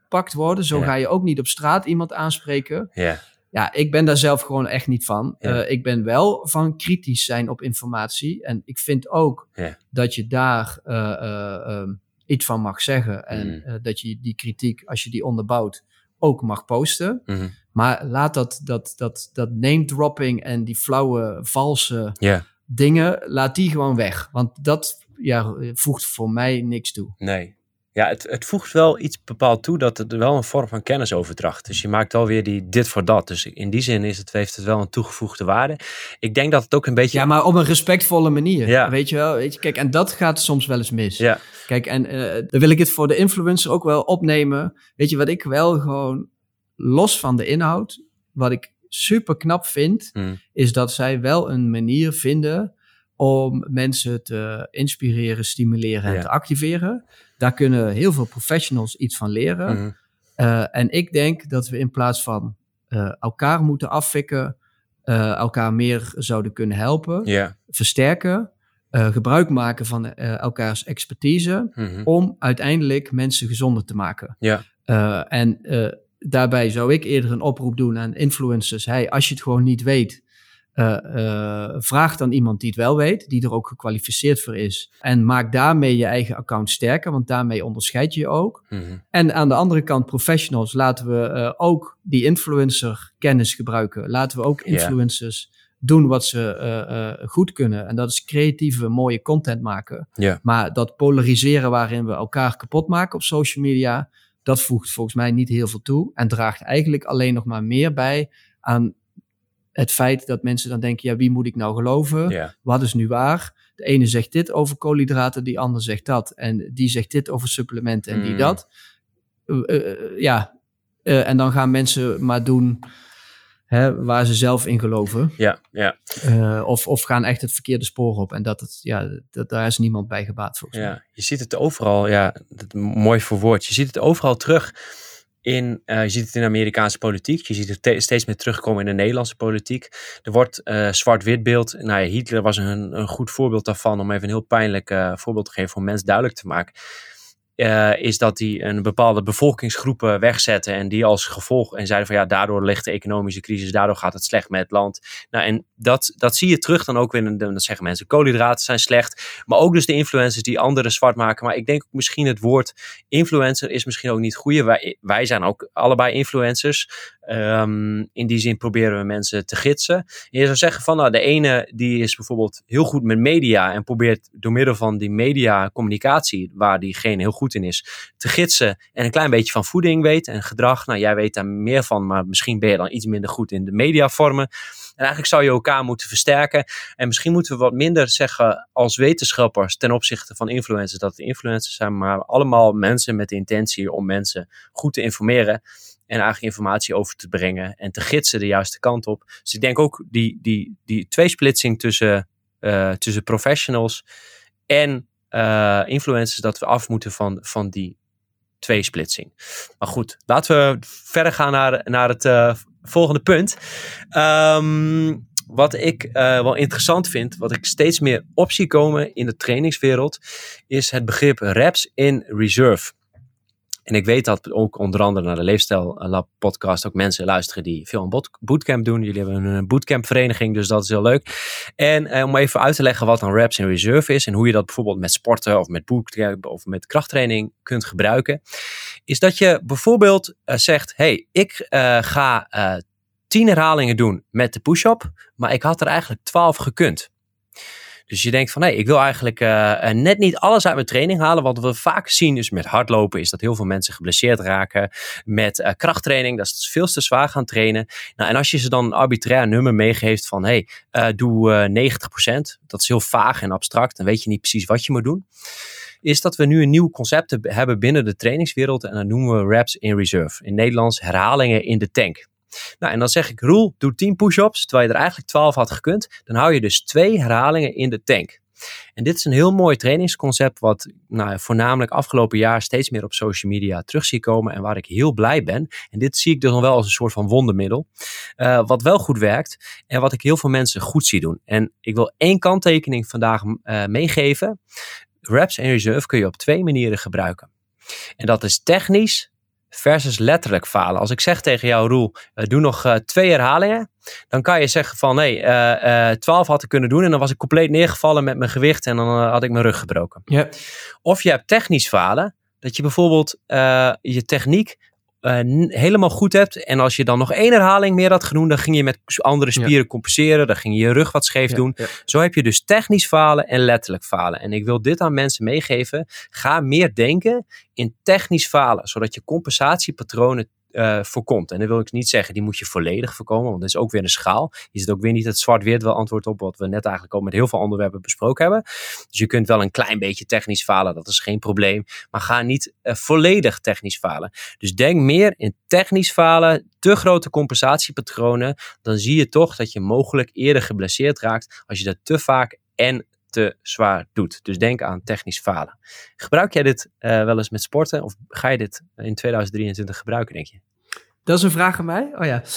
aangepakt worden. Zo ga je ook niet op straat iemand aanspreken. Ja. Ja, ik ben daar zelf gewoon echt niet van. Ja. Ik ben wel van kritisch zijn op informatie. En ik vind ook dat je daar iets van mag zeggen. En dat je die kritiek, als je die onderbouwt, ook mag posten. Mm-hmm. Maar laat dat name dropping en die flauwe, valse dingen, laat die gewoon weg. Want dat voegt voor mij niks toe. Nee. Ja, het voegt wel iets bepaald toe dat het wel een vorm van kennisoverdracht. Dus je maakt wel weer dit voor dat. Dus in die zin heeft het wel een toegevoegde waarde. Ik denk dat het ook een beetje... Ja, maar op een respectvolle manier. Ja. Weet je wel? Kijk, en dat gaat soms wel eens mis. Ja. Kijk, en dan wil ik het voor de influencer ook wel opnemen. Weet je wat ik wel gewoon, los van de inhoud, wat ik super knap vind, is dat zij wel een manier vinden om mensen te inspireren, stimuleren en te activeren. Daar kunnen heel veel professionals iets van leren. Mm-hmm. En ik denk dat we in plaats van elkaar moeten afvikken, elkaar meer zouden kunnen helpen, versterken, gebruik maken van elkaars expertise, om uiteindelijk mensen gezonder te maken. En daarbij zou ik eerder een oproep doen aan influencers. Hey, als je het gewoon niet weet, vraag dan iemand die het wel weet, die er ook gekwalificeerd voor is. En maak daarmee je eigen account sterker, want daarmee onderscheid je je ook. Mm-hmm. En aan de andere kant professionals, laten we ook die influencer kennis gebruiken. Laten we ook influencers doen wat ze goed kunnen. En dat is creatieve, mooie content maken. Maar dat polariseren waarin we elkaar kapot maken op social media, dat voegt volgens mij niet heel veel toe en draagt eigenlijk alleen nog maar meer bij aan het feit dat mensen dan denken, wie moet ik nou geloven? Wat is nu waar? De ene zegt dit over koolhydraten, die ander zegt dat. En die zegt dit over supplementen en die dat. En dan gaan mensen maar doen waar ze zelf in geloven. Of gaan echt het verkeerde spoor op. En daar is niemand bij gebaat volgens mij. Je ziet het overal, mooi verwoord. Je ziet het overal terug. Je ziet het in de Amerikaanse politiek. Je ziet het steeds meer terugkomen in de Nederlandse politiek. Er wordt zwart-wit beeld. Hitler was een goed voorbeeld daarvan. Om even een heel pijnlijk voorbeeld te geven. Om mensen duidelijk te maken. Is dat die een bepaalde bevolkingsgroepen wegzetten. En die als gevolg. En zeiden van daardoor ligt de economische crisis. Daardoor gaat het slecht met het land. En dat zie je terug dan ook weer. Dan zeggen mensen koolhydraten zijn slecht. Maar ook dus de influencers die anderen zwart maken. Maar ik denk ook misschien het woord influencer is misschien ook niet het goede. Wij zijn ook allebei influencers. In die zin proberen we mensen te gidsen. En je zou zeggen van de ene die is bijvoorbeeld heel goed met media. En probeert door middel van die media communicatie. Waar diegene heel goed in is. Te gidsen en een klein beetje van voeding weet. En gedrag. Jij weet daar meer van. Maar misschien ben je dan iets minder goed in de mediavormen. En eigenlijk zou je elkaar moeten versterken. En misschien moeten we wat minder zeggen als wetenschappers ten opzichte van influencers. Dat de influencers zijn maar allemaal mensen met de intentie om mensen goed te informeren. En eigenlijk informatie over te brengen. En te gidsen de juiste kant op. Dus ik denk ook die tweesplitsing tussen professionals en influencers. Dat we af moeten van die tweesplitsing. Maar goed, laten we verder gaan naar het volgende punt. Wat ik wel interessant vind, wat ik steeds meer op zie komen in de trainingswereld, is het begrip reps in reserve. En ik weet dat ook onder andere naar de Leefstijl Lab podcast ook mensen luisteren die veel aan bootcamp doen. Jullie hebben een bootcamp vereniging, dus dat is heel leuk. En om even uit te leggen wat dan reps in reserve is en hoe je dat bijvoorbeeld met sporten of met bootcamp of met krachttraining kunt gebruiken, is dat je bijvoorbeeld zegt, ik ga 10 herhalingen doen met de push-up, maar ik had er eigenlijk 12 gekund. Dus je denkt van, ik wil eigenlijk net niet alles uit mijn training halen. Wat we vaak zien is met hardlopen, is dat heel veel mensen geblesseerd raken. Met krachttraining, dat is veel te zwaar gaan trainen. En als je ze dan een arbitrair nummer meegeeft van, doe 90%. Dat is heel vaag en abstract, dan weet je niet precies wat je moet doen. Is dat we nu een nieuw concept hebben binnen de trainingswereld. En dat noemen we reps in reserve. In Nederlands herhalingen in de tank. En dan zeg ik, Roel, doe 10 push-ups, terwijl je er eigenlijk 12 had gekund. Dan hou je dus 2 herhalingen in de tank. En dit is een heel mooi trainingsconcept wat voornamelijk afgelopen jaar steeds meer op social media terug zie komen en waar ik heel blij ben. En dit zie ik dus nog wel als een soort van wondermiddel. Wat wel goed werkt en wat ik heel veel mensen goed zie doen. En ik wil 1 kanttekening vandaag meegeven. Reps in reserve kun je op 2 manieren gebruiken. En dat is technisch versus letterlijk falen. Als ik zeg tegen jou, Roel, doe nog 2 herhalingen. Dan kan je zeggen van, nee, 12 had ik kunnen doen. En dan was ik compleet neergevallen met mijn gewicht. En dan had ik mijn rug gebroken. Ja. Of je hebt technisch falen. Dat je bijvoorbeeld je techniek helemaal goed hebt. En als je dan nog 1 herhaling meer had gedaan, dan ging je met andere spieren compenseren. Dan ging je je rug wat scheef doen. Ja. Zo heb je dus technisch falen en letterlijk falen. En ik wil dit aan mensen meegeven. Ga meer denken in technisch falen. Zodat je compensatiepatronen voorkomt. En dan wil ik niet zeggen, die moet je volledig voorkomen, want dat is ook weer een schaal. Je zit ook weer niet het zwart-wit wel antwoord op wat we net eigenlijk al met heel veel onderwerpen besproken hebben. Dus je kunt wel een klein beetje technisch falen, dat is geen probleem. Maar ga niet volledig technisch falen. Dus denk meer in technisch falen, te grote compensatiepatronen, dan zie je toch dat je mogelijk eerder geblesseerd raakt als je dat te vaak en te zwaar doet. Dus denk aan technisch falen. Gebruik jij dit wel eens met sporten? Of ga je dit in 2023 gebruiken, denk je? Dat is een vraag aan mij? Oh ja.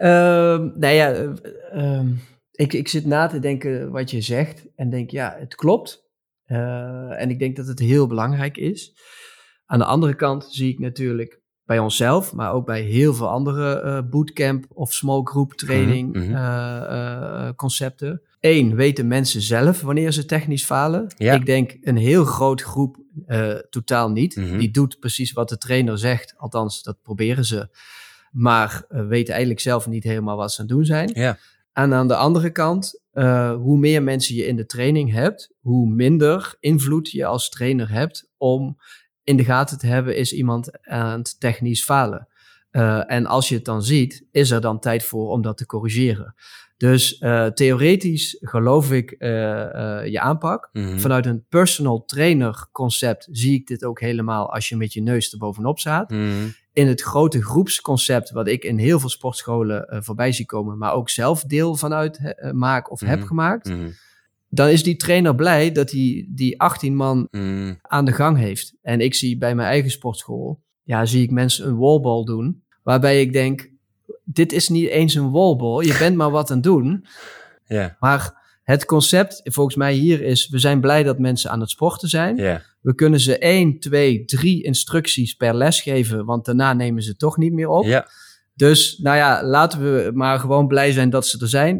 Ik zit na te denken wat je zegt. En denk, ja, het klopt. En ik denk dat het heel belangrijk is. Aan de andere kant zie ik natuurlijk bij onszelf, maar ook bij heel veel andere bootcamp of small group training concepten. 1, weten mensen zelf wanneer ze technisch falen? Ja. Ik denk een heel groot groep totaal niet. Die doet precies wat de trainer zegt. Althans, dat proberen ze. Maar weten eigenlijk zelf niet helemaal wat ze aan het doen zijn. Ja. En aan de andere kant, hoe meer mensen je in de training hebt, hoe minder invloed je als trainer hebt om in de gaten te hebben, is iemand aan het technisch falen. En als je het dan ziet, is er dan tijd voor om dat te corrigeren. Dus theoretisch geloof ik je aanpak. Vanuit een personal trainer concept zie ik dit ook helemaal als je met je neus erbovenop staat. In het grote groepsconcept, wat ik in heel veel sportscholen voorbij zie komen, maar ook zelf deel vanuit maak of heb gemaakt, dan is die trainer blij dat hij die 18 man aan de gang heeft. En ik zie bij mijn eigen sportschool, zie ik mensen een wallball doen, waarbij ik denk, dit is niet eens een wallball, je bent maar wat aan het doen. Yeah. Maar het concept volgens mij hier is, we zijn blij dat mensen aan het sporten zijn. Yeah. We kunnen ze 1, 2, 3 instructies per les geven, want daarna nemen ze toch niet meer op. Yeah. Dus laten we maar gewoon blij zijn dat ze er zijn.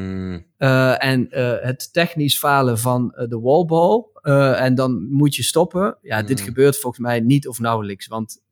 En het technisch falen van de wallball, en dan moet je stoppen. Dit gebeurt volgens mij niet of nauwelijks, want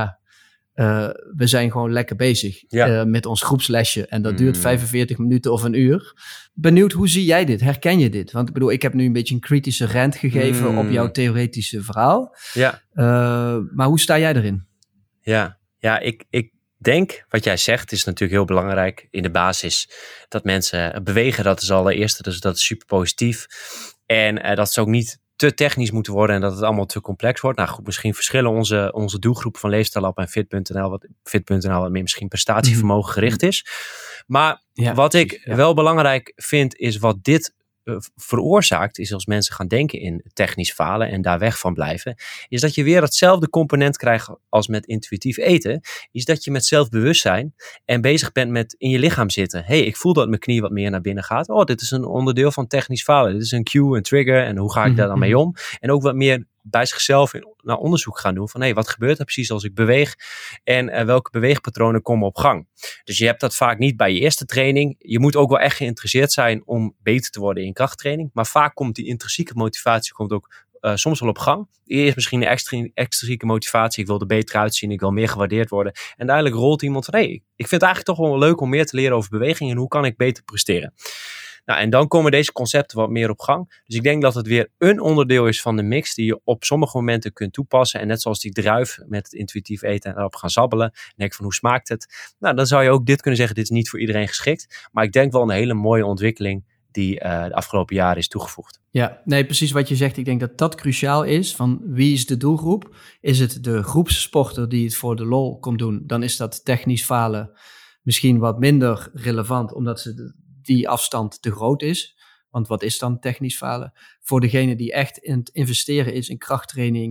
we zijn gewoon lekker bezig met ons groepslesje. En dat duurt 45 minuten of een uur. Benieuwd, hoe zie jij dit? Herken je dit? Want ik bedoel, ik heb nu een beetje een kritische rant gegeven op jouw theoretische verhaal. Ja. Maar hoe sta jij erin? Ja, ik denk, wat jij zegt, is natuurlijk heel belangrijk in de basis. Dat mensen bewegen, dat is allereerst. Dus dat is super positief. En dat ze ook niet te technisch moeten worden en dat het allemaal te complex wordt. Nou goed, misschien verschillen onze doelgroep van Leefstijllab en Fit.nl, wat meer misschien prestatievermogen gericht is. Maar wat ik wel belangrijk vind, is wat dit veroorzaakt, is als mensen gaan denken in technisch falen en daar weg van blijven, is dat je weer hetzelfde component krijgt als met intuïtief eten, is dat je met zelfbewustzijn en bezig bent met in je lichaam zitten. Hey, ik voel dat mijn knie wat meer naar binnen gaat. Oh, dit is een onderdeel van technisch falen. Dit is een cue, een trigger en hoe ga ik daar dan mee om? En ook wat meer bij zichzelf naar onderzoek gaan doen van hey, wat gebeurt er precies als ik beweeg en welke beweegpatronen komen op gang. Dus je hebt dat vaak niet bij je eerste training. Je moet ook wel echt geïnteresseerd zijn om beter te worden in krachttraining, maar vaak komt die intrinsieke motivatie ook soms wel op gang. Eerst misschien een extrinsieke motivatie, ik wil er beter uitzien, ik wil meer gewaardeerd worden en uiteindelijk rolt iemand van hey, ik vind het eigenlijk toch wel leuk om meer te leren over beweging en hoe kan ik beter presteren. Nou, en dan komen deze concepten wat meer op gang. Dus ik denk dat het weer een onderdeel is van de mix die je op sommige momenten kunt toepassen. En net zoals die druif met het intuïtief eten en erop gaan zabbelen. En denk van hoe smaakt het? Nou, dan zou je ook dit kunnen zeggen, dit is niet voor iedereen geschikt. Maar ik denk wel een hele mooie ontwikkeling die de afgelopen jaren is toegevoegd. Ja, nee, precies wat je zegt. Ik denk dat dat cruciaal is. Van wie is de doelgroep? Is het de groepssporter die het voor de lol komt doen? Dan is dat technisch falen misschien wat minder relevant, omdat ze die afstand te groot is. Want wat is dan technisch falen? Voor degene die echt in het investeren is in krachttraining,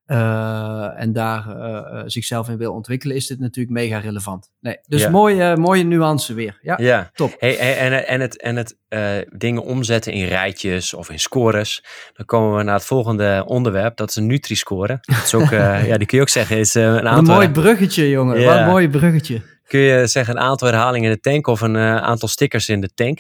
en daar zichzelf in wil ontwikkelen, is dit natuurlijk mega relevant. Nee, dus mooie nuance weer. Ja, top. En het dingen omzetten in rijtjes of in scores. Dan komen we naar het volgende onderwerp. Dat is een Nutri-score. Dat is ook, die kun je ook zeggen. Is, een mooi bruggetje, jongen. Wat een mooi bruggetje. Kun je zeggen een aantal herhalingen in de tank of een aantal stickers in de tank.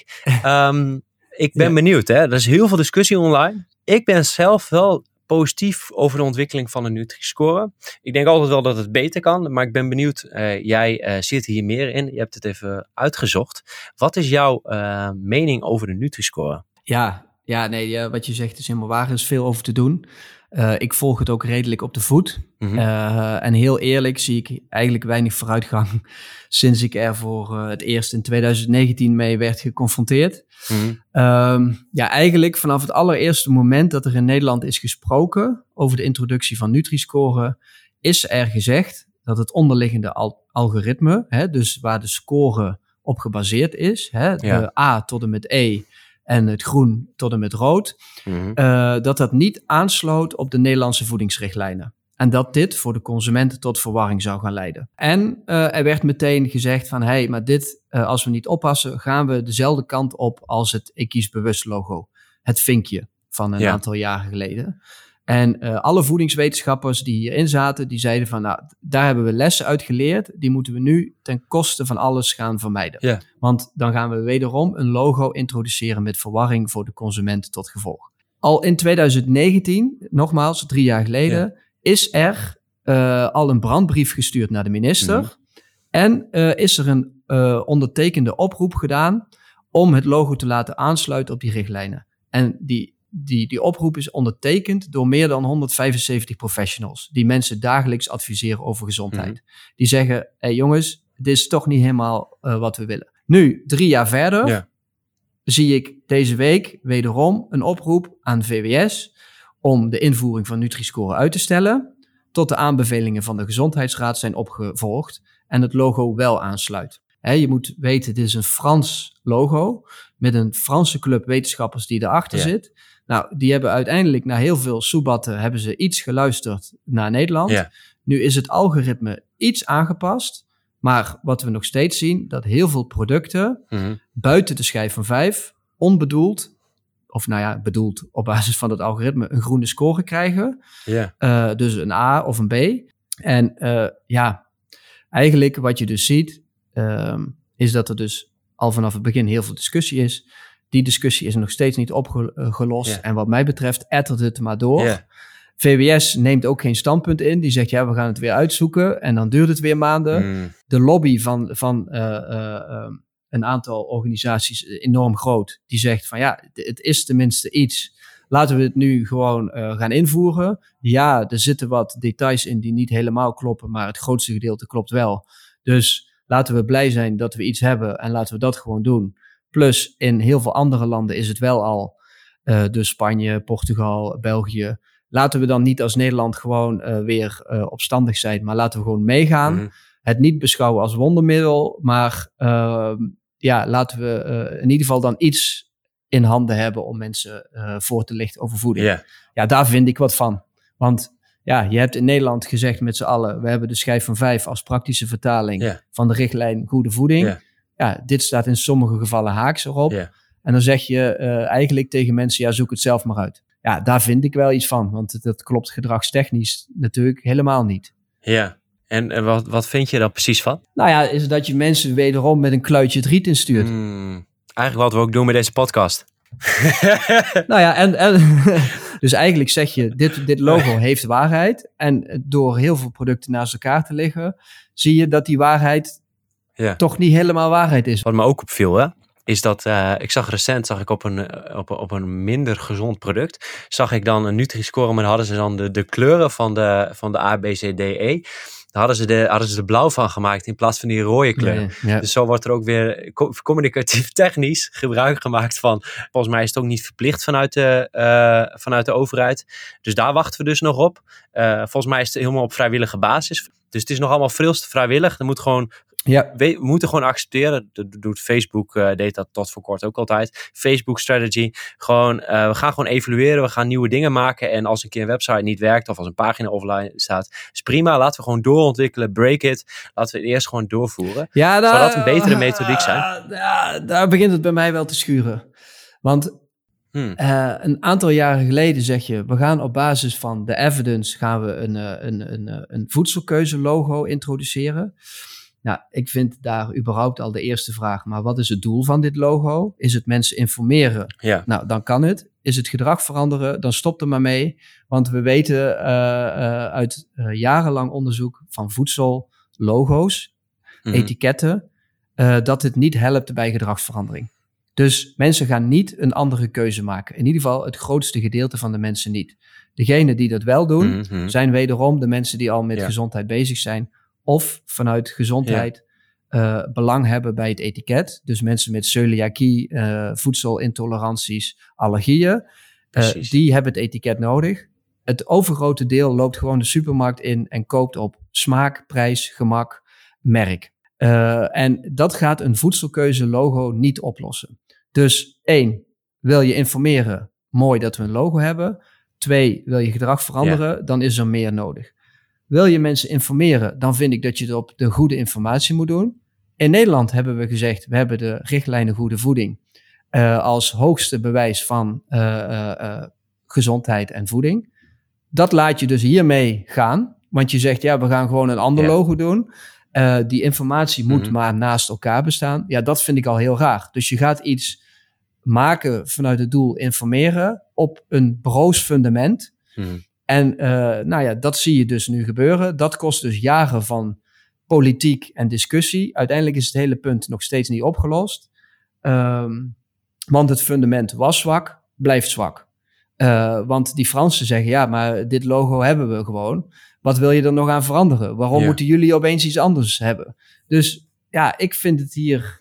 Ik ben benieuwd. Hè? Er is heel veel discussie online. Ik ben zelf wel positief over de ontwikkeling van de Nutri-score. Ik denk altijd wel dat het beter kan, maar ik ben benieuwd. Jij zit hier meer in. Je hebt het even uitgezocht. Wat is jouw mening over de Nutri-score? Wat je zegt is helemaal waar. Er is veel over te doen. Ik volg het ook redelijk op de voet. Mm-hmm. En heel eerlijk zie ik eigenlijk weinig vooruitgang sinds ik er voor het eerst in 2019 mee werd geconfronteerd. Mm-hmm. Eigenlijk vanaf het allereerste moment dat er in Nederland is gesproken over de introductie van Nutri-score, is er gezegd dat het onderliggende algoritme, dus waar de score op gebaseerd is, de A tot en met E, en het groen tot en met rood, dat niet aansloot op de Nederlandse voedingsrichtlijnen. En dat dit voor de consumenten tot verwarring zou gaan leiden. En er werd meteen gezegd van, maar dit, als we niet oppassen, gaan we dezelfde kant op als het Ik Kies Bewust logo. Het vinkje van een aantal jaren geleden. En alle voedingswetenschappers die hierin zaten, die zeiden van, daar hebben we lessen uit geleerd. Die moeten we nu ten koste van alles gaan vermijden. Yeah. Want dan gaan we wederom een logo introduceren met verwarring voor de consument tot gevolg. Al in 2019, nogmaals 3 jaar geleden, is er al een brandbrief gestuurd naar de minister. Mm. En is er een ondertekende oproep gedaan om het logo te laten aansluiten op die richtlijnen. En die oproep is ondertekend door meer dan 175 professionals die mensen dagelijks adviseren over gezondheid. Mm-hmm. Die zeggen, jongens, dit is toch niet helemaal wat we willen. Nu, 3 jaar verder, zie ik deze week wederom een oproep aan VWS om de invoering van Nutri-score uit te stellen, tot de aanbevelingen van de Gezondheidsraad zijn opgevolgd en het logo wel aansluit. Je moet weten, dit is een Frans logo met een Franse club wetenschappers die erachter zit. Nou, die hebben uiteindelijk na heel veel soebatten hebben ze iets geluisterd naar Nederland. Yeah. Nu is het algoritme iets aangepast, maar wat we nog steeds zien, dat heel veel producten buiten de schijf van 5 onbedoeld, of bedoeld op basis van het algoritme, een groene score krijgen. Yeah. Dus een A of een B. En eigenlijk wat je dus ziet, is dat er dus al vanaf het begin heel veel discussie is. Die discussie is nog steeds niet opgelost. Yeah. En wat mij betreft ettert het maar door. Yeah. VWS neemt ook geen standpunt in. Die zegt, we gaan het weer uitzoeken. En dan duurt het weer maanden. De lobby van een aantal organisaties enorm groot. Die zegt van het is tenminste iets. Laten we het nu gewoon gaan invoeren. Ja, er zitten wat details in die niet helemaal kloppen. Maar het grootste gedeelte klopt wel. Dus laten we blij zijn dat we iets hebben. En laten we dat gewoon doen. Plus in heel veel andere landen is het wel al. Dus Spanje, Portugal, België. Laten we dan niet als Nederland gewoon weer opstandig zijn. Maar laten we gewoon meegaan. Mm-hmm. Het niet beschouwen als wondermiddel. Maar laten we in ieder geval dan iets in handen hebben om mensen voor te lichten over voeding. Yeah. Ja, daar vind ik wat van. Want je hebt in Nederland gezegd met z'n allen, we hebben de schijf van 5 als praktische vertaling van de richtlijn goede voeding. Yeah. Ja, dit staat in sommige gevallen haaks erop. Yeah. En dan zeg je eigenlijk tegen mensen, zoek het zelf maar uit. Ja, daar vind ik wel iets van, want dat klopt gedragstechnisch natuurlijk helemaal niet. Ja, en wat vind je dan precies van? Is dat je mensen wederom met een kluitje het riet instuurt. Eigenlijk wat we ook doen met deze podcast. Dus eigenlijk zeg je, dit logo heeft waarheid. En door heel veel producten naast elkaar te leggen, zie je dat die waarheid toch niet helemaal waarheid is. Wat me ook opviel, hè, is dat ik zag recent op een minder gezond product, zag ik dan een Nutri-score, maar dan hadden ze dan de kleuren van de A, B, C, D, E. Daar hadden ze de blauw van gemaakt in plaats van die rode kleur. Ja. Dus zo wordt er ook weer communicatief technisch gebruik gemaakt van. Volgens mij is het ook niet verplicht vanuit de overheid. Dus daar wachten we dus nog op. Volgens mij is het helemaal op vrijwillige basis. Dus het is nog allemaal veel te vrijwillig. Er moet gewoon Ja. We moeten gewoon accepteren, dat doet Facebook, deed dat tot voor kort ook altijd. Facebook strategy, gewoon, we gaan gewoon evalueren, we gaan nieuwe dingen maken en als een keer een website niet werkt of als een pagina offline staat, is prima, laten we gewoon doorontwikkelen, break it, laten we het eerst gewoon doorvoeren. Ja, zou dat een betere methodiek zijn? Daar begint het bij mij wel te schuren. Want een aantal jaren geleden zeg je, we gaan op basis van de evidence gaan we een voedselkeuze logo introduceren. Nou, ik vind daar überhaupt al de eerste vraag, maar wat is het doel van dit logo? Is het mensen informeren? Ja. Nou, dan kan het. Is het gedrag veranderen? Dan stop er maar mee. Want we weten uit jarenlang onderzoek van voedsel, logo's, etiketten, dat het niet helpt bij gedragsverandering. Dus mensen gaan niet een andere keuze maken. In ieder geval het grootste gedeelte van de mensen niet. Degenen die dat wel doen, zijn wederom de mensen die al met gezondheid bezig zijn. Of vanuit gezondheid belang hebben bij het etiket. Dus mensen met celiakie, voedselintoleranties, allergieën. Die hebben het etiket nodig. Het overgrote deel loopt gewoon de supermarkt in en koopt op smaak, prijs, gemak, merk. En dat gaat een voedselkeuze logo niet oplossen. Dus 1, wil je informeren? Mooi dat we een logo hebben. 2, wil je gedrag veranderen? Dan is er meer nodig. Wil je mensen informeren? Dan vind ik dat je het op de goede informatie moet doen. In Nederland hebben we gezegd, we hebben de richtlijnen goede voeding als hoogste bewijs van gezondheid en voeding. Dat laat je dus hiermee gaan. Want je zegt, we gaan gewoon een ander logo doen. Die informatie moet maar naast elkaar bestaan. Ja, dat vind ik al heel raar. Dus je gaat iets maken vanuit het doel informeren op een broos fundament. En dat zie je dus nu gebeuren. Dat kost dus jaren van politiek en discussie. Uiteindelijk is het hele punt nog steeds niet opgelost. Want het fundament was zwak, blijft zwak. Want die Fransen zeggen, maar dit logo hebben we gewoon. Wat wil je er nog aan veranderen? Waarom moeten jullie opeens iets anders hebben? Dus ik vind het hier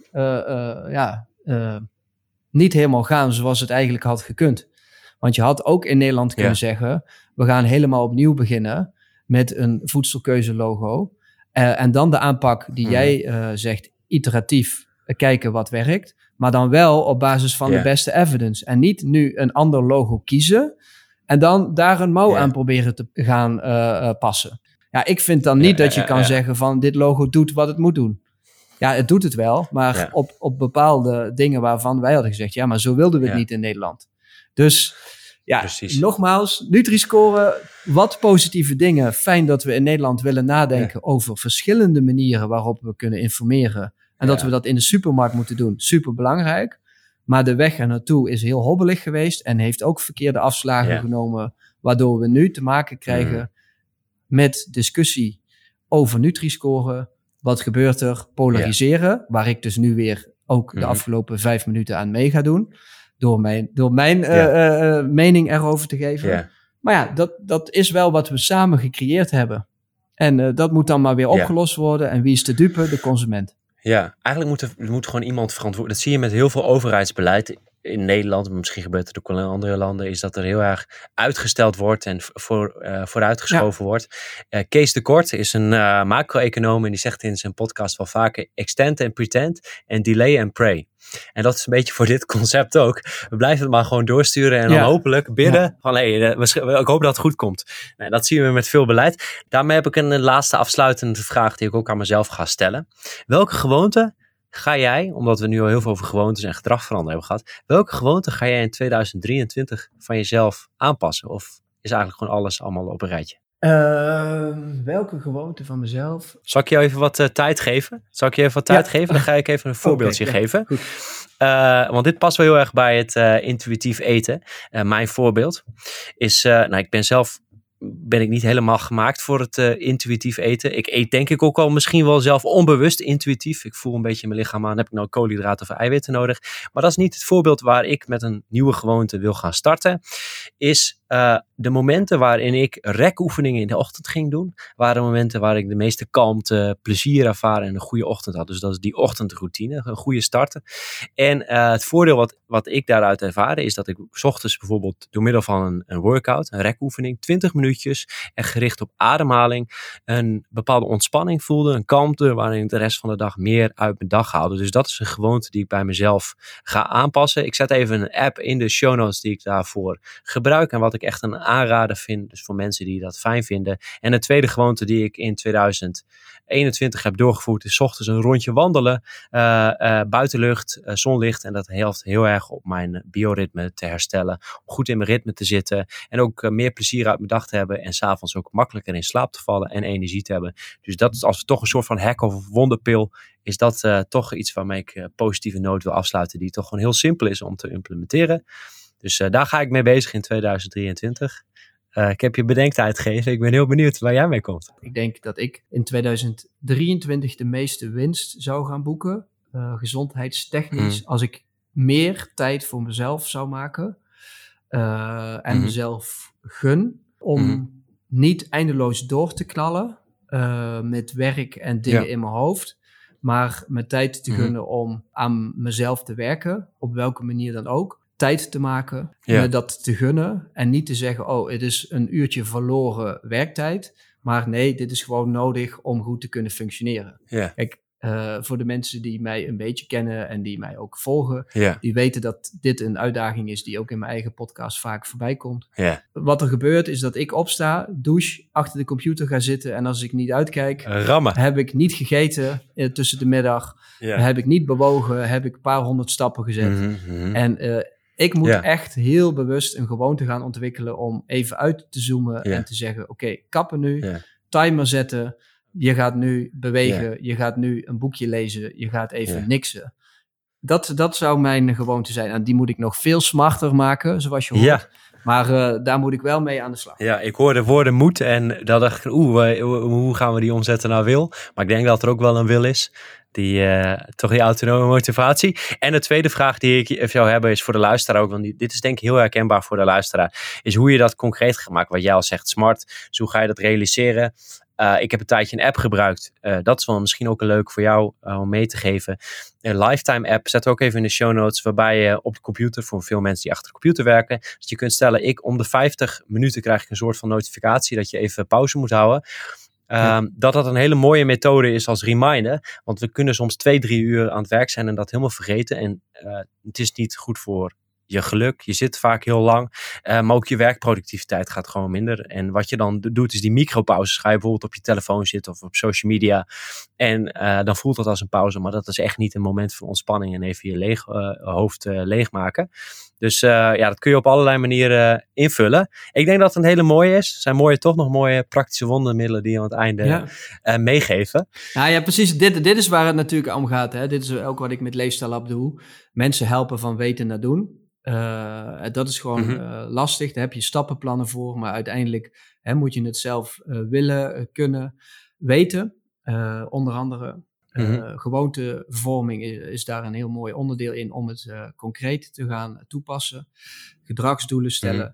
niet helemaal gaan zoals het eigenlijk had gekund. Want je had ook in Nederland kunnen zeggen, we gaan helemaal opnieuw beginnen met een voedselkeuze logo. En dan de aanpak die jij zegt, iteratief kijken wat werkt. Maar dan wel op basis van de beste evidence. En niet nu een ander logo kiezen en dan daar een mouw aan proberen te gaan passen. Ja, ik vind dan niet dat je kan zeggen van dit logo doet wat het moet doen. Ja, het doet het wel, maar op bepaalde dingen waarvan wij hadden gezegd, maar zo wilden we het niet in Nederland. Dus nogmaals, Nutri-Score, wat positieve dingen. Fijn dat we in Nederland willen nadenken over verschillende manieren waarop we kunnen informeren. En dat we dat in de supermarkt moeten doen, super belangrijk. Maar de weg er naartoe is heel hobbelig geweest en heeft ook verkeerde afslagen genomen, waardoor we nu te maken krijgen met discussie over Nutri-Score. Wat gebeurt er? Polariseren, waar ik dus nu weer ook de afgelopen 5 minuten aan mee ga doen. Door mijn mening erover te geven. Maar dat is wel wat we samen gecreëerd hebben. En dat moet dan maar weer opgelost worden. En wie is de dupe? De consument. Ja, eigenlijk moet gewoon iemand verantwoorden. Dat zie je met heel veel overheidsbeleid in Nederland. Maar misschien gebeurt het ook wel in andere landen. Is dat er heel erg uitgesteld wordt en vooruitgeschoven wordt. Kees de Kort is een macro-econoom. En die zegt in zijn podcast wel vaker extend and pretend en delay and pray. En dat is een beetje voor dit concept ook. We blijven het maar gewoon doorsturen en dan hopelijk bidden van ik hoop dat het goed komt. Nou, dat zien we met veel beleid. Daarmee heb ik een laatste afsluitende vraag die ik ook aan mezelf ga stellen. Welke gewoonte ga jij, omdat we nu al heel veel over gewoontes en gedragsveranderen hebben gehad, welke gewoonte ga jij in 2023 van jezelf aanpassen? Of is eigenlijk gewoon alles allemaal op een rijtje? Welke gewoonte van mezelf? Zal ik jou even wat tijd geven? Dan ga ik even een voorbeeldje geven. Want dit past wel heel erg bij het intuïtief eten. Mijn voorbeeld is, ben ik niet helemaal gemaakt voor het intuïtief eten. Ik eet denk ik ook al misschien wel zelf onbewust intuïtief. Ik voel een beetje in mijn lichaam aan, heb ik nou koolhydraten of eiwitten nodig? Maar dat is niet het voorbeeld waar ik met een nieuwe gewoonte wil gaan starten. Is de momenten waarin ik rekoefeningen in de ochtend ging doen, waren momenten waar ik de meeste kalmte, plezier ervaren en een goede ochtend had. Dus dat is die ochtendroutine, een goede starten. En het voordeel wat ik daaruit ervaren is dat ik 's ochtends bijvoorbeeld door middel van een workout, een rekoefening, 20 minuutjes en gericht op ademhaling, een bepaalde ontspanning voelde, een kalmte waarin ik de rest van de dag meer uit mijn dag haalde. Dus dat is een gewoonte die ik bij mezelf ga aanpassen. Ik zet even een app in de show notes die ik daarvoor gebruik en wat ik echt een aanrader vind, dus voor mensen die dat fijn vinden. En een tweede gewoonte die ik in 2021 heb doorgevoerd is 's ochtends een rondje wandelen, buitenlucht, zonlicht en dat helpt heel erg op mijn bioritme te herstellen, om goed in mijn ritme te zitten en ook meer plezier uit mijn dag te hebben en 's avonds ook makkelijker in slaap te vallen en energie te hebben. Dus dat is als we toch een soort van hack of wonderpil, is dat toch iets waarmee ik positieve noot wil afsluiten, die toch gewoon heel simpel is om te implementeren. Dus daar ga ik mee bezig in 2023. Ik heb je bedenktijd gegeven. Ik ben heel benieuwd waar jij mee komt. Ik denk dat ik in 2023 de meeste winst zou gaan boeken, gezondheidstechnisch, als ik meer tijd voor mezelf zou maken en mezelf gun om niet eindeloos door te knallen met werk en dingen in mijn hoofd, maar me tijd te gunnen om aan mezelf te werken, op welke manier dan ook. Tijd te maken, me dat te gunnen en niet te zeggen, oh, het is een uurtje verloren werktijd, maar nee, dit is gewoon nodig om goed te kunnen functioneren. Kijk, voor de mensen die mij een beetje kennen en die mij ook volgen, die weten dat dit een uitdaging is die ook in mijn eigen podcast vaak voorbij komt. Wat er gebeurt is dat ik opsta, douche, achter de computer ga zitten en als ik niet uitkijk, heb ik niet gegeten tussen de middag, heb ik niet bewogen, heb ik een paar 100 stappen gezet. En ik moet echt heel bewust een gewoonte gaan ontwikkelen om even uit te zoomen en te zeggen, oké, kappen nu, timer zetten, je gaat nu bewegen, je gaat nu een boekje lezen, je gaat even niksen. Dat zou mijn gewoonte zijn. En die moet ik nog veel smarter maken, zoals je hoort. Maar daar moet ik wel mee aan de slag. Ja, ik hoor de woorden moed en dan dacht ik, hoe gaan we die omzetten naar wil? Maar ik denk dat er ook wel een wil is. Toch die autonome motivatie. En de tweede vraag die ik even zou hebben is voor de luisteraar ook. Want dit is denk ik heel herkenbaar voor de luisteraar. Is hoe je dat concreet gaat maken. Wat jij al zegt, smart. Dus hoe ga je dat realiseren? Ik heb een tijdje een app gebruikt. Dat is wel misschien ook een leuk voor jou om mee te geven. Een Lifetime app, zet ook even in de show notes. Waarbij je op de computer, voor veel mensen die achter de computer werken. Dat je kunt stellen, om de 50 minuten krijg ik een soort van notificatie. Dat je even pauze moet houden. Dat een hele mooie methode is als reminder. Want we kunnen soms 2-3 uur aan het werk zijn en dat helemaal vergeten. En het is niet goed voor je geluk. Je zit vaak heel lang. Maar ook je werkproductiviteit gaat gewoon minder. En wat je dan doet is die micropauzes. Ga je bijvoorbeeld op je telefoon zitten of op social media. En dan voelt dat als een pauze. Maar dat is echt niet een moment van ontspanning en even je hoofd leegmaken. Dus dat kun je op allerlei manieren invullen. Ik denk dat het een hele mooie is. Het zijn toch nog mooie praktische wondermiddelen die je aan het einde meegeven. Ja, precies. Dit is waar het natuurlijk om gaat. Hè? Dit is ook wat ik met Leefstijl Lab doe. Mensen helpen van weten naar doen. Dat is gewoon lastig. Daar heb je stappenplannen voor. Maar uiteindelijk moet je het zelf willen, kunnen, weten. Onder andere gewoontevorming is daar een heel mooi onderdeel in om het concreet te gaan toepassen. Gedragsdoelen stellen.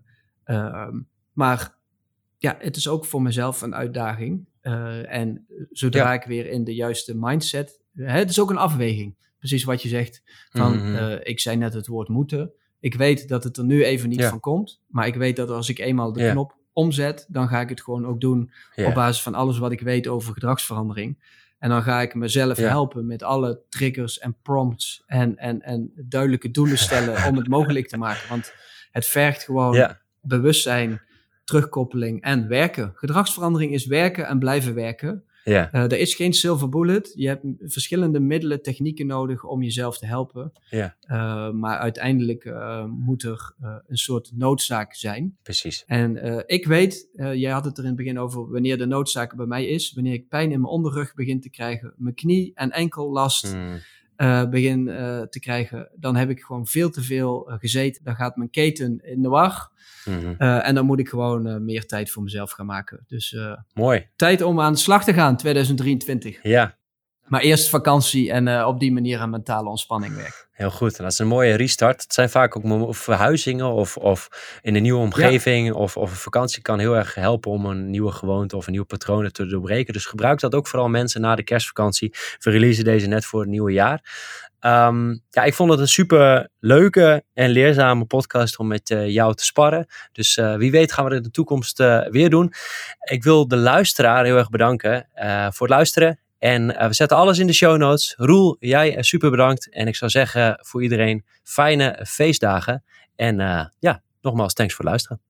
Maar ja, het is ook voor mezelf een uitdaging. En zodra ik weer in de juiste mindset... het is ook een afweging. Precies wat je zegt. Ik zei net het woord moeten. Ik weet dat het er nu even niet van komt. Maar ik weet dat als ik eenmaal de knop omzet... dan ga ik het gewoon ook doen op basis van alles wat ik weet over gedragsverandering. En dan ga ik mezelf helpen met alle triggers en prompts... en duidelijke doelen stellen om het mogelijk te maken. Want het vergt gewoon bewustzijn, terugkoppeling en werken. Gedragsverandering is werken en blijven werken. Er is geen silver bullet. Je hebt verschillende middelen, technieken nodig om jezelf te helpen. Maar uiteindelijk moet er een soort noodzaak zijn. Precies. En ik weet, jij had het er in het begin over wanneer de noodzaak bij mij is. Wanneer ik pijn in mijn onderrug begin te krijgen, mijn knie- en enkellast begin te krijgen, dan heb ik gewoon veel te veel gezeten. Dan gaat mijn keten in de war. En dan moet ik gewoon meer tijd voor mezelf gaan maken. Dus mooi. Tijd om aan de slag te gaan, 2023. Ja. Maar eerst vakantie en op die manier aan mentale ontspanning werken. Heel goed. En dat is een mooie restart. Het zijn vaak ook verhuizingen of in een nieuwe omgeving. Ja. Of een vakantie kan heel erg helpen om een nieuwe gewoonte of een nieuw patroon te doorbreken. Dus gebruik dat ook vooral mensen na de kerstvakantie. We releasen deze net voor het nieuwe jaar. Ik vond het een super leuke en leerzame podcast om met jou te sparren. Dus wie weet gaan we het in de toekomst weer doen. Ik wil de luisteraar heel erg bedanken voor het luisteren. En we zetten alles in de show notes. Roel, jij super bedankt. En ik zou zeggen voor iedereen fijne feestdagen. En nogmaals, thanks voor het luisteren.